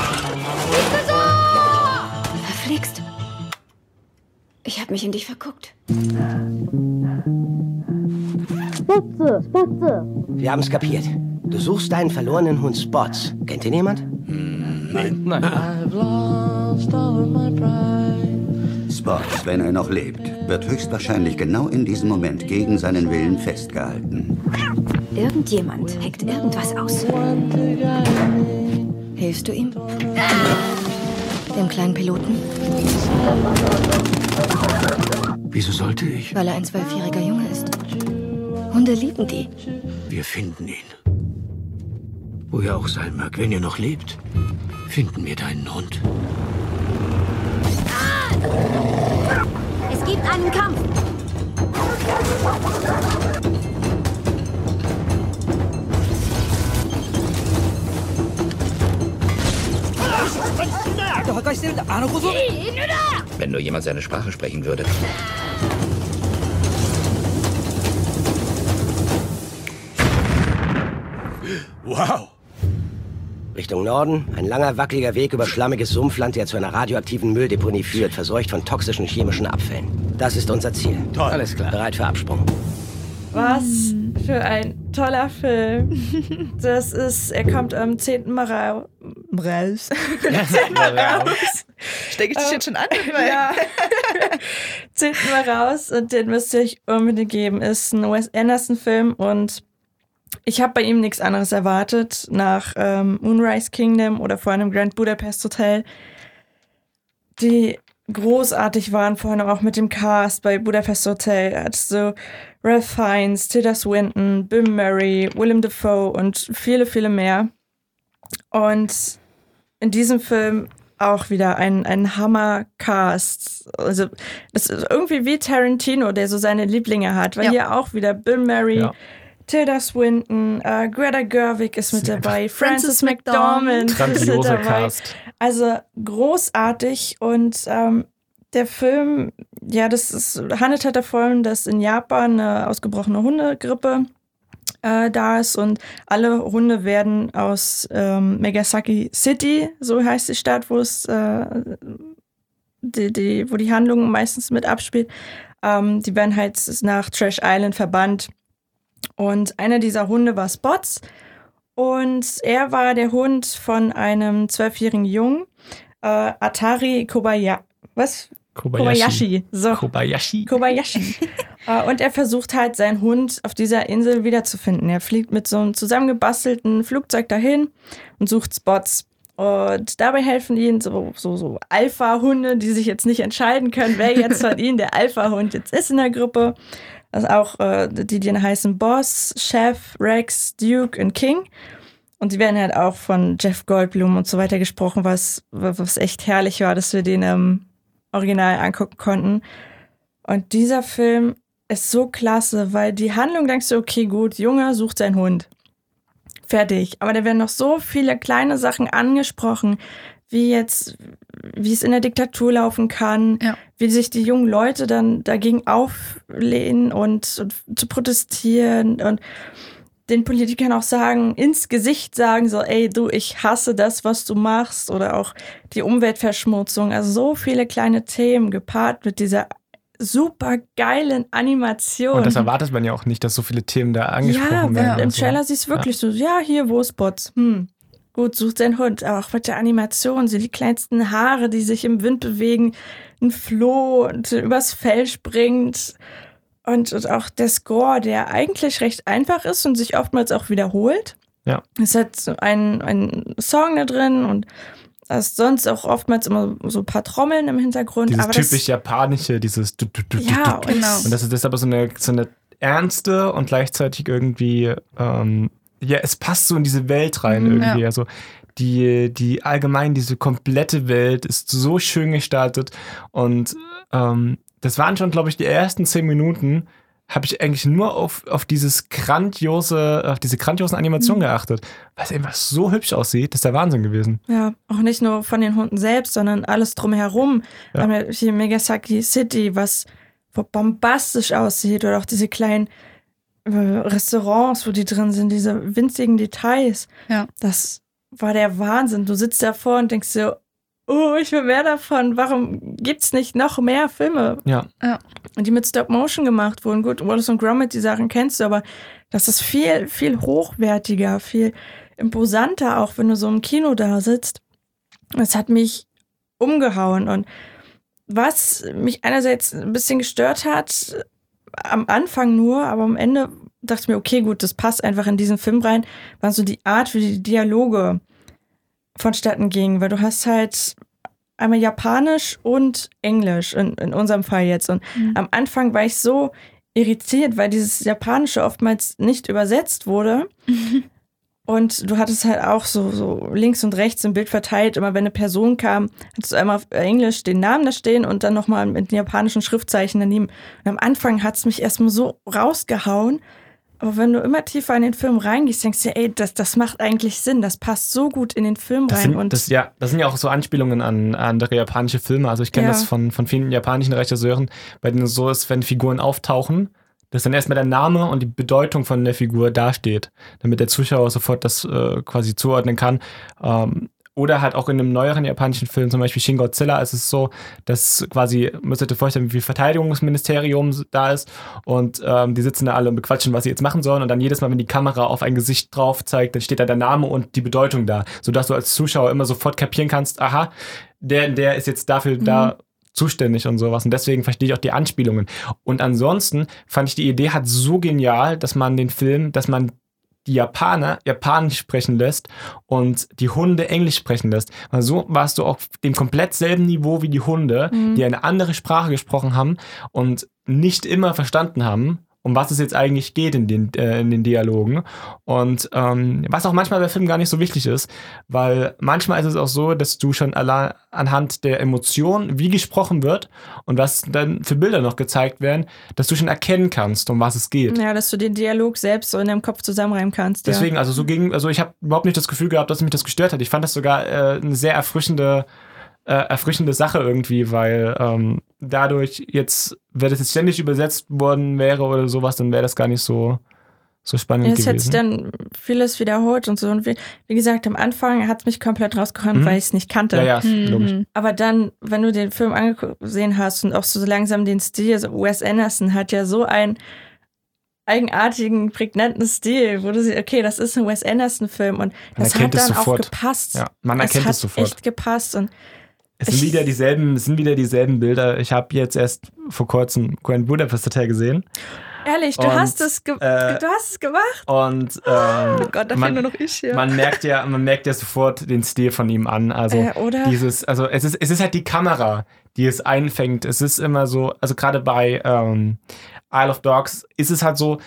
Verflixt. Ich habe mich in dich verguckt. Spotze, Spotze! Wir haben es kapiert. Du suchst deinen verlorenen Hund Spots. Kennt ihn jemand? Nein. Nein. Spots, wenn er noch lebt, wird höchstwahrscheinlich genau in diesem Moment gegen seinen Willen festgehalten. Irgendjemand hackt irgendwas aus. Hilfst du ihm? Dem kleinen Piloten? Wieso sollte ich? Weil er ein zwölfjähriger Junge ist. Hunde lieben die. Wir finden ihn. Wo er auch sein mag, wenn er noch lebt, finden wir deinen Hund. Es gibt einen Kampf! Wenn nur jemand seine Sprache sprechen würde. Wow! Richtung Norden, ein langer, wackeliger Weg über schlammiges Sumpfland, der zu einer radioaktiven Mülldeponie führt, verseucht von toxischen chemischen Abfällen. Das ist unser Ziel. Toll. Alles klar. Bereit für Absprung. Was für ein toller Film. Das ist, er kommt am zehnten Mal rau- raus. zehnten Mal raus. Stecke ich dich jetzt schon an? Ja. zehnten Mal raus und den müsst ihr euch unbedingt geben. Ist ein Wes Anderson-Film und ich habe bei ihm nichts anderes erwartet nach ähm, Moonrise Kingdom oder vor einem Grand Budapest Hotel, die großartig waren, vorhin auch mit dem Cast bei Budapest Hotel. Also Ralph Fiennes, Tilda Swinton, Bill Murray, Willem Dafoe und viele, viele mehr. Und in diesem Film auch wieder ein, ein Hammer-Cast. Also das ist irgendwie wie Tarantino, der so seine Lieblinge hat, weil Ja. hier auch wieder Bill Murray, Ja. Tilda Swinton, äh, Greta Gerwig ist mit Sie dabei, Frances Frances McDormand ist mit Grandioser dabei. Cast. Also großartig und ähm, der Film, ja, das ist, handelt halt davon, dass in Japan eine ausgebrochene Hundegrippe äh, da ist und alle Hunde werden aus ähm, Megasaki City, so heißt die Stadt, wo es äh, die, die, wo die Handlung meistens mit abspielt, ähm, die werden halt nach Trash Island verbannt. Und einer dieser Hunde war Spots und er war der Hund von einem zwölfjährigen Jungen, äh, Atari Kobayashi. Was? Kobayashi. So. Kobayashi. Kobayashi. äh, und er versucht halt, seinen Hund auf dieser Insel wiederzufinden. Er fliegt mit so einem zusammengebastelten Flugzeug dahin und sucht Spots. Und dabei helfen ihnen so, so, so Alpha-Hunde, die sich jetzt nicht entscheiden können, wer jetzt von ihnen der Alpha-Hund jetzt ist in der Gruppe. Also auch äh, die, die heißen Boss, Chef, Rex, Duke und King. Und die werden halt auch von Jeff Goldblum und so weiter gesprochen, was, was echt herrlich war, dass wir den im Original angucken konnten. Und dieser Film ist so klasse, weil die Handlung, denkst du, okay, gut, Junge sucht seinen Hund. Fertig. Aber da werden noch so viele kleine Sachen angesprochen, wie jetzt, wie es in der Diktatur laufen kann, ja. wie sich die jungen Leute dann dagegen auflehnen und, und zu protestieren und den Politikern auch sagen, ins Gesicht sagen, so, ey, du, ich hasse das, was du machst, oder auch die Umweltverschmutzung. Also so viele kleine Themen gepaart mit dieser super geilen Animation. Und das erwartet man ja auch nicht, dass so viele Themen da angesprochen ja, werden. Ja, im so. Trailer siehst du wirklich ja. so, ja, hier, wo ist Bots? Hm, gut, sucht sein Hund. Aber auch mit der Animation, so die kleinsten Haare, die sich im Wind bewegen, ein Floh und übers Fell springt. Und, und auch der Score, der eigentlich recht einfach ist und sich oftmals auch wiederholt. Ja. Es hat so einen, einen Song da drin und da ist sonst auch oftmals immer so ein paar Trommeln im Hintergrund. Dieses aber typisch das, japanische, dieses du, du, du, ja, du, du. genau. Und das ist, das ist aber so eine, so eine ernste und gleichzeitig irgendwie, ähm, ja, es passt so in diese Welt rein Mhm, irgendwie. ja. Also die, die allgemein, diese komplette Welt ist so schön gestaltet und ähm, das waren schon, glaube ich, die ersten zehn Minuten, habe ich eigentlich nur auf, auf dieses grandiose, auf diese grandiosen Animationen Mhm. geachtet, weil es einfach so hübsch aussieht, das ist der Wahnsinn gewesen. Ja, auch nicht nur von den Hunden selbst, sondern alles drumherum. Ja. Ja. Hier Megasaki City, was bombastisch aussieht, oder auch diese kleinen äh, Restaurants, wo die drin sind, diese winzigen Details. Ja. Das war der Wahnsinn. Du sitzt davor und denkst so, oh, ich will mehr davon. Warum gibt's nicht noch mehr Filme? Ja. ja. Und die mit Stop-Motion gemacht wurden. Gut, Wallace und Gromit, die Sachen kennst du, aber das ist viel, viel hochwertiger, viel imposanter, auch wenn du so im Kino da sitzt. Es hat mich umgehauen. Und was mich einerseits ein bisschen gestört hat, am Anfang nur, aber am Ende dachte ich mir, okay, gut, das passt einfach in diesen Film rein, war so die Art, wie die Dialoge vonstatten gingen, weil du hast halt einmal Japanisch und Englisch, in, in unserem Fall jetzt. Und Mhm. am Anfang war ich so irritiert, weil dieses Japanische oftmals nicht übersetzt wurde. Und du hattest halt auch so, so links und rechts im Bild verteilt, immer wenn eine Person kam, hattest du einmal auf Englisch den Namen da stehen und dann nochmal mit den japanischen Schriftzeichen daneben. Und am Anfang hat es mich erstmal so rausgehauen. Aber wenn du immer tiefer in den Film reingehst, denkst du dir, ey, das, das macht eigentlich Sinn, das passt so gut in den Film Das rein. sind, und das, ja, das sind ja auch so Anspielungen an andere japanische Filme. Also ich kenne Ja. das von, von vielen japanischen Regisseuren, bei denen es so ist, wenn Figuren auftauchen, dass dann erstmal der Name und die Bedeutung von der Figur dasteht, damit der Zuschauer sofort das äh, quasi zuordnen kann. Ähm, oder halt auch in einem neueren japanischen Film, zum Beispiel Shin Godzilla, ist es so, dass quasi, müsst ihr euch vorstellen, wie viel Verteidigungsministerium da ist und ähm, die sitzen da alle und bequatschen, was sie jetzt machen sollen und dann jedes Mal, wenn die Kamera auf ein Gesicht drauf zeigt, dann steht da der Name und die Bedeutung da, sodass du als Zuschauer immer sofort kapieren kannst, aha, der, der ist jetzt dafür Mhm. da zuständig und sowas und deswegen verstehe ich auch die Anspielungen. Und ansonsten fand ich die Idee halt so genial, dass man den Film, dass man die Japaner Japanisch sprechen lässt und die Hunde Englisch sprechen lässt. Weil so warst du auf dem komplett selben Niveau wie die Hunde, Mhm. die eine andere Sprache gesprochen haben und nicht immer verstanden haben, um was es jetzt eigentlich geht in den, äh, in den Dialogen. Und ähm, was auch manchmal bei Filmen gar nicht so wichtig ist, weil manchmal ist es auch so, dass du schon allein anhand der Emotionen, wie gesprochen wird und was dann für Bilder noch gezeigt werden, dass du schon erkennen kannst, um was es geht. ja, dass du den Dialog selbst so in deinem Kopf zusammenreimen kannst. Deswegen, ja. also so ging, also ich habe überhaupt nicht das Gefühl gehabt, dass mich das gestört hat. Ich fand das sogar äh, eine sehr erfrischende, äh, erfrischende Sache irgendwie, weil ähm, dadurch jetzt, wenn das jetzt ständig übersetzt worden wäre oder sowas, dann wäre das gar nicht so, so spannend Ja, es hat sich gewesen. dann vieles wiederholt und so. Und wie, wie gesagt, am Anfang hat es mich komplett rausgehauen, Mhm. weil ich es nicht kannte. Ja, ja, Mhm. logisch. Aber dann, wenn du den Film angesehen hast und auch so langsam den Stil, also Wes Anderson hat ja so einen eigenartigen, prägnanten Stil, wo du siehst, okay, das ist ein Wes Anderson-Film und Man das erkennt hat es dann auch sofort. gepasst. Ja, man es erkennt hat es sofort. echt gepasst und Es sind ich- wieder dieselben, es sind wieder dieselben Bilder. Ich habe jetzt erst vor kurzem Grand Budapest Hotel gesehen. ehrlich, du Und, hast es ge äh, du hast es gemacht. Und ähm, Oh Gott, da man, fehlt nur noch ich hier. man merkt ja, man merkt ja sofort den Stil von ihm an. Also Äh, oder? dieses, also es ist, es ist halt die Kamera, die es einfängt. Es ist immer so, also gerade bei ähm, Isle of Dogs ist es halt so,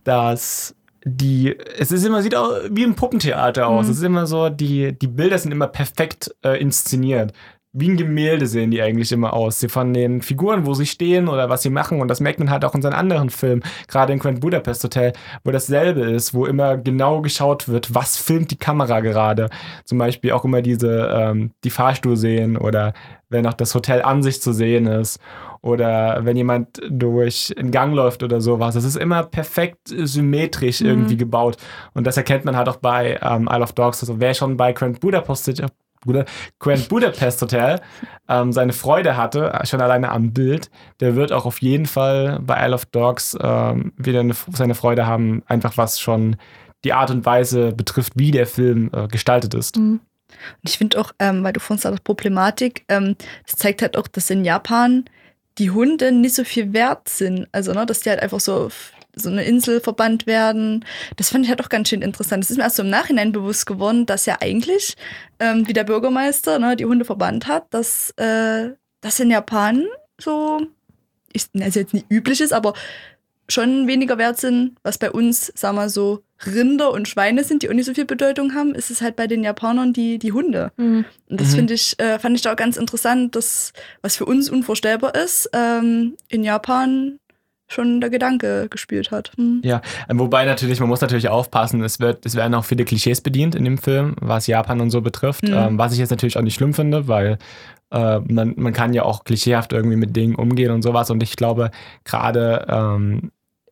dass die, es ist immer, sieht auch wie ein Puppentheater aus. Mhm. Es ist immer so, die, die Bilder sind immer perfekt äh, inszeniert. wie ein Gemälde sehen die eigentlich immer aus. Sie von den Figuren, wo sie stehen oder was sie machen. Und das merkt man halt auch in seinen anderen Filmen, gerade in Grand Budapest Hotel, wo dasselbe ist, wo immer genau geschaut wird, was filmt die Kamera gerade. Zum Beispiel auch immer diese, ähm, die Fahrstuhlszenen oder wenn auch das Hotel an sich zu sehen ist. Oder wenn jemand durch einen Gang läuft oder sowas. Das ist immer perfekt symmetrisch mhm. irgendwie gebaut. Und das erkennt man halt auch bei ähm, Isle of Dogs. Also wer schon bei Grand Budapest Grand Budapest Hotel ähm, seine Freude hatte, schon alleine am Bild, der wird auch auf jeden Fall bei Isle of Dogs ähm, wieder eine, seine Freude haben, einfach was schon die Art und Weise betrifft, wie der Film äh, gestaltet ist. Mhm. Und ich finde auch, ähm, weil du vorhin sagst, Problematik, ähm, das zeigt halt auch, dass in Japan die Hunde nicht so viel wert sind. Also, ne, dass die halt einfach so so eine Insel verbannt werden. Das fand ich halt auch ganz schön interessant. Das ist mir erst so im Nachhinein bewusst geworden, dass ja eigentlich, ähm, wie der Bürgermeister ne, die Hunde verbannt hat, dass äh, das in Japan so, ist, also jetzt nicht üblich ist, aber schon weniger wert sind, was bei uns, sagen wir so, Rinder und Schweine sind, die auch nicht so viel Bedeutung haben, ist es halt bei den Japanern die, die Hunde. Mhm. Und das mhm. finde ich, äh, fand ich da auch ganz interessant, dass, was für uns unvorstellbar ist, ähm, in Japan schon der Gedanke gespielt hat. Hm. Ja, wobei natürlich, man muss natürlich aufpassen, es wird, es werden auch viele Klischees bedient in dem Film, was Japan und so betrifft, mhm. ähm, was ich jetzt natürlich auch nicht schlimm finde, weil äh, man, man kann ja auch klischeehaft irgendwie mit Dingen umgehen und sowas und ich glaube, gerade ähm,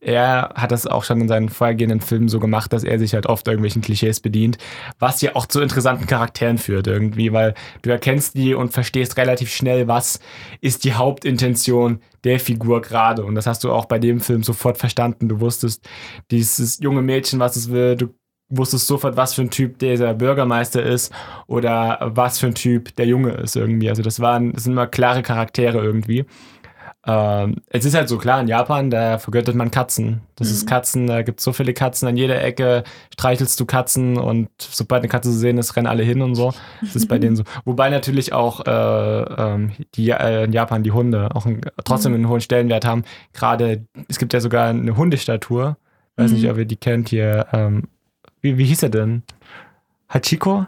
er hat das auch schon in seinen vorhergehenden Filmen so gemacht, dass er sich halt oft irgendwelchen Klischees bedient, was ja auch zu interessanten Charakteren führt irgendwie, weil du erkennst die und verstehst relativ schnell, was ist die Hauptintention der Figur gerade. Und das hast du auch bei dem Film sofort verstanden. Du wusstest, dieses junge Mädchen, was es will, du wusstest sofort, was für ein Typ dieser Bürgermeister ist oder was für ein Typ der Junge ist irgendwie. Also das waren, das sind immer klare Charaktere irgendwie. Ähm, es ist halt so klar, in Japan, da vergöttert man Katzen. Das mhm. ist Katzen, da gibt es so viele Katzen an jeder Ecke, streichelst du Katzen und sobald eine Katze zu sehen ist, rennen alle hin und so. Das ist bei denen so. Wobei natürlich auch äh, ähm, die, äh, in Japan die Hunde auch ein, trotzdem mhm. einen hohen Stellenwert haben. Gerade, es gibt ja sogar eine Hundestatue, weiß mhm. nicht, ob ihr die kennt hier. Ähm, wie, wie hieß er denn? Hachiko?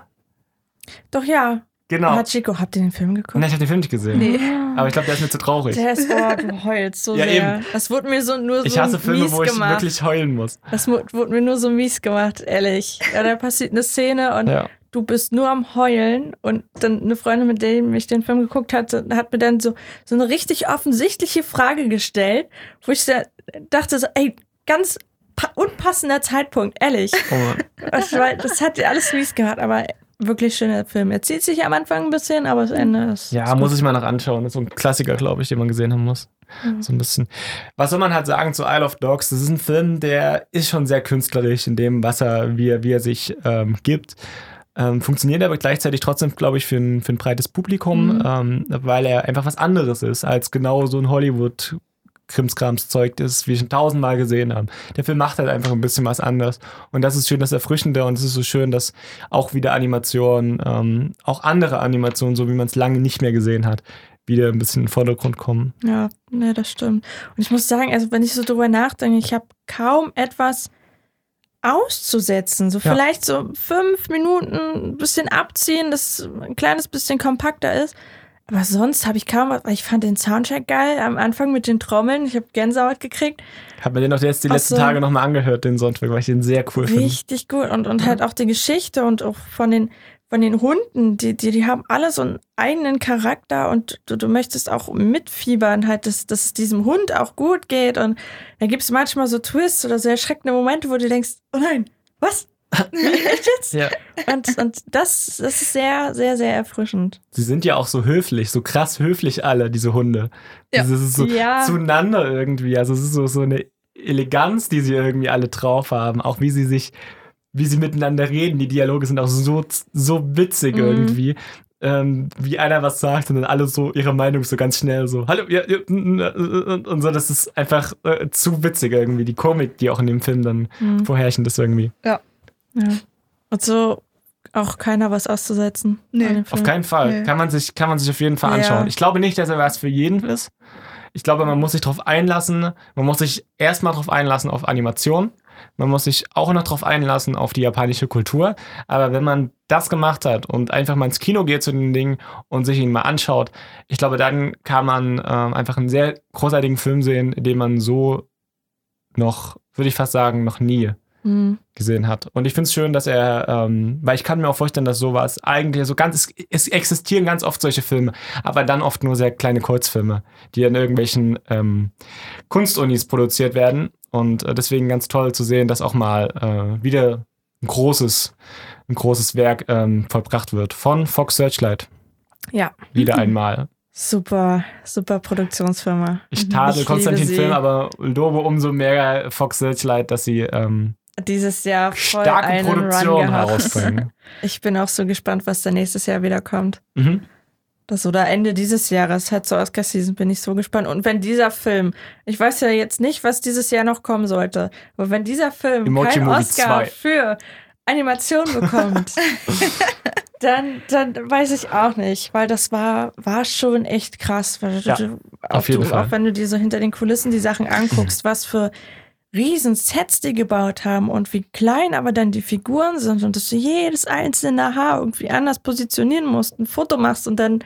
Doch, ja. Genau. Hachiko, habt ihr den Film geguckt? Nein, ich habe den Film nicht gesehen. Nee. Aber ich glaube, der ist mir zu traurig. Der ist, oh, du heulst so ja, sehr. Eben. Das wurde mir so nur so ich hasse Filme, mies wo ich gemacht. wirklich heulen muss. Das wurde mir nur so mies gemacht, ehrlich. Ja, da passiert eine Szene und ja. du bist nur am Heulen und dann eine Freundin, mit der ich den Film geguckt hatte, hat mir dann so, so eine richtig offensichtliche Frage gestellt, wo ich da dachte so, ey, ganz unpassender Zeitpunkt, ehrlich. Oh das, war, das hat dir alles mies gemacht, aber wirklich schöner Film. Er zieht sich am Anfang ein bisschen, aber das Ende ist... Ja, ist muss ich mal noch anschauen. Das ist so ein Klassiker, glaube ich, den man gesehen haben muss. Mhm. So ein bisschen. Was soll man halt sagen zu Isle of Dogs? Das ist ein Film, der ist schon sehr künstlerisch in dem, was er, wie er, wie er sich ähm, gibt. Ähm, funktioniert aber gleichzeitig trotzdem, glaube ich, für ein, für ein breites Publikum, mhm. ähm, weil er einfach was anderes ist als genau so ein Hollywood- Krimskrams-Zeug, das wir schon tausendmal gesehen haben. Der Film macht halt einfach ein bisschen was anders. Und das ist schön, das Erfrischende und es ist so schön, dass auch wieder Animationen, ähm, auch andere Animationen, so wie man es lange nicht mehr gesehen hat, wieder ein bisschen in den Vordergrund kommen. Ja, ne, das stimmt. Und ich muss sagen, also wenn ich so drüber nachdenke, ich habe kaum etwas auszusetzen. So ja. vielleicht so fünf Minuten ein bisschen abziehen, das ein kleines bisschen kompakter ist. Aber sonst habe ich kaum was, weil ich fand den Soundtrack geil am Anfang mit den Trommeln. Ich habe Gänsehaut gekriegt. Ich habe mir den auch jetzt die letzten also, Tage nochmal angehört, den Soundtrack, weil ich den sehr cool finde. Richtig gut und, und halt auch die Geschichte und auch von den, von den Hunden, die, die, die haben alle so einen eigenen Charakter und du, du möchtest auch mitfiebern, halt, dass, dass es diesem Hund auch gut geht. Und da gibt es manchmal so Twists oder so erschreckende Momente, wo du denkst, oh nein, was? Echt jetzt? Ja. Und, und das, das ist sehr, sehr, sehr erfrischend. Sie sind ja auch so höflich, so krass höflich alle, diese Hunde. Ja. Das ist so ja. zueinander irgendwie. Also es ist so, so eine Eleganz, die sie irgendwie alle drauf haben. Auch wie sie sich, wie sie miteinander reden. Die Dialoge sind auch so, so witzig mhm. irgendwie. Ähm, wie einer was sagt und dann alle so ihre Meinung so ganz schnell so, hallo, ja, ja, und, und so. Das ist einfach äh, zu witzig irgendwie. Die Komik, die auch in dem Film dann mhm. vorherrschend ist irgendwie. Ja. Ja. Und so auch keiner was auszusetzen. Nee. Auf keinen Fall. Nee. Kann man sich, kann man sich auf jeden Fall anschauen. Ja. Ich glaube nicht, dass er was für jeden ist. Ich glaube, man muss sich darauf einlassen. Man muss sich erstmal darauf einlassen auf Animation. Man muss sich auch noch drauf einlassen, auf die japanische Kultur. Aber wenn man das gemacht hat und einfach mal ins Kino geht zu den Dingen und sich ihn mal anschaut, ich glaube, dann kann man ähm, einfach einen sehr großartigen Film sehen, den man so noch, würde ich fast sagen, noch nie mhm. gesehen hat. Und ich finde es schön, dass er, ähm, weil ich kann mir auch vorstellen, dass sowas eigentlich so ganz, es, es existieren ganz oft solche Filme, aber dann oft nur sehr kleine Kurzfilme, die in irgendwelchen ähm, Kunstunis produziert werden. Und äh, deswegen ganz toll zu sehen, dass auch mal äh, wieder ein großes, ein großes Werk ähm, vollbracht wird von Fox Searchlight. Ja. Wieder einmal. Super, super Produktionsfirma. Ich tadel Konstantin Film, aber lobe umso mehr Fox Searchlight, dass sie ähm, dieses Jahr voll starke einen Produktion Run herausbringen. Ich bin auch so gespannt, was da nächstes Jahr wieder kommt. Mhm. Das oder Ende dieses Jahres, halt zur Oscar-Season, bin ich so gespannt. Und wenn dieser Film, ich weiß ja jetzt nicht, was dieses Jahr noch kommen sollte, aber wenn dieser Film Emoji keinen Movie Oscar zwei für Animation bekommt, dann, dann weiß ich auch nicht, weil das war, war schon echt krass. Weil Ja, du, auf auch, jeden du, Fall. auch wenn du dir so hinter den Kulissen die Sachen anguckst, was für riesen Sets die gebaut haben und wie klein aber dann die Figuren sind und dass du jedes einzelne Haar irgendwie anders positionieren musst, ein Foto machst und dann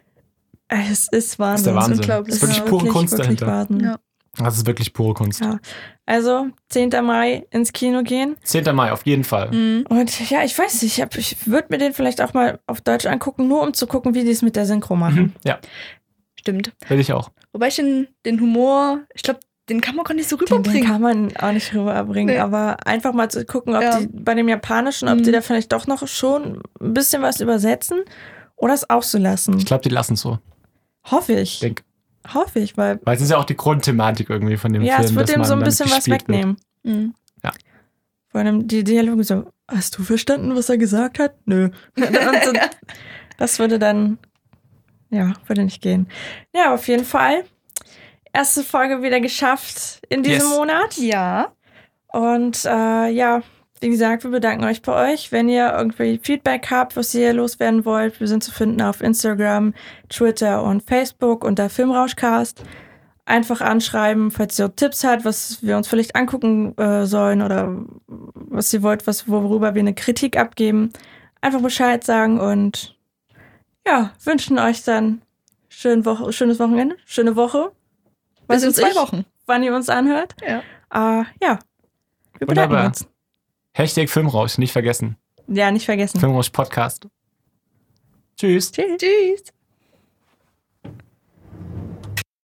es ist Wahnsinn. Das ist der Wahnsinn. Unglaublich. Das ist wirklich Ja, pure wirklich, Kunst wirklich dahinter. Wahnsinn. Ja. Das ist wirklich pure Kunst. Ja. Also, zehnter Mai ins Kino gehen. zehnter Mai, auf jeden Fall. Mhm. Und ja, ich weiß nicht, ich, ich würde mir den vielleicht auch mal auf Deutsch angucken, nur um zu gucken, wie die es mit der Synchro machen. Mhm. Ja. Stimmt. Will ich auch. Wobei ich den, den Humor, ich glaube, den kann man gar nicht so Den, rüberbringen. den kann man auch nicht rüberbringen, Nee. aber einfach mal zu gucken, ob Ja. die bei dem Japanischen, ob Mhm. die da vielleicht doch noch schon ein bisschen was übersetzen oder es auch so lassen. Ich glaube, die lassen es so. Hoffe ich. Denk. Hoffe ich, weil Weil es ist ja auch die Grundthematik irgendwie von dem ja, Film. es wird dass dem man so ein dann bisschen was gespielt wird. wegnehmen. Mhm. Ja. Vor allem die Dialoge so, hast du verstanden, was er gesagt hat? Nö. Und so, das würde dann, ja, würde nicht gehen. Ja, auf jeden Fall. Erste Folge wieder geschafft in diesem Yes. Monat. Ja. Und äh, ja, wie gesagt, wir bedanken euch bei euch. Wenn ihr irgendwie Feedback habt, was ihr loswerden wollt, wir sind zu finden auf Instagram, Twitter und Facebook unter Filmrauschcast. Einfach anschreiben, falls ihr Tipps habt, was wir uns vielleicht angucken äh, sollen oder was ihr wollt, was, worüber wir eine Kritik abgeben. Einfach Bescheid sagen und ja, wünschen euch dann schön Woche, schönes Wochenende, schöne Woche. Bis in weiß zwei ich, Wochen. Wann ihr uns anhört. Ja. Äh, ja, wir bedanken Wunderbar. uns. Hashtag Filmrausch, nicht vergessen. Ja, nicht vergessen. Filmrausch Podcast. Tschüss. Tschüss. Tschüss.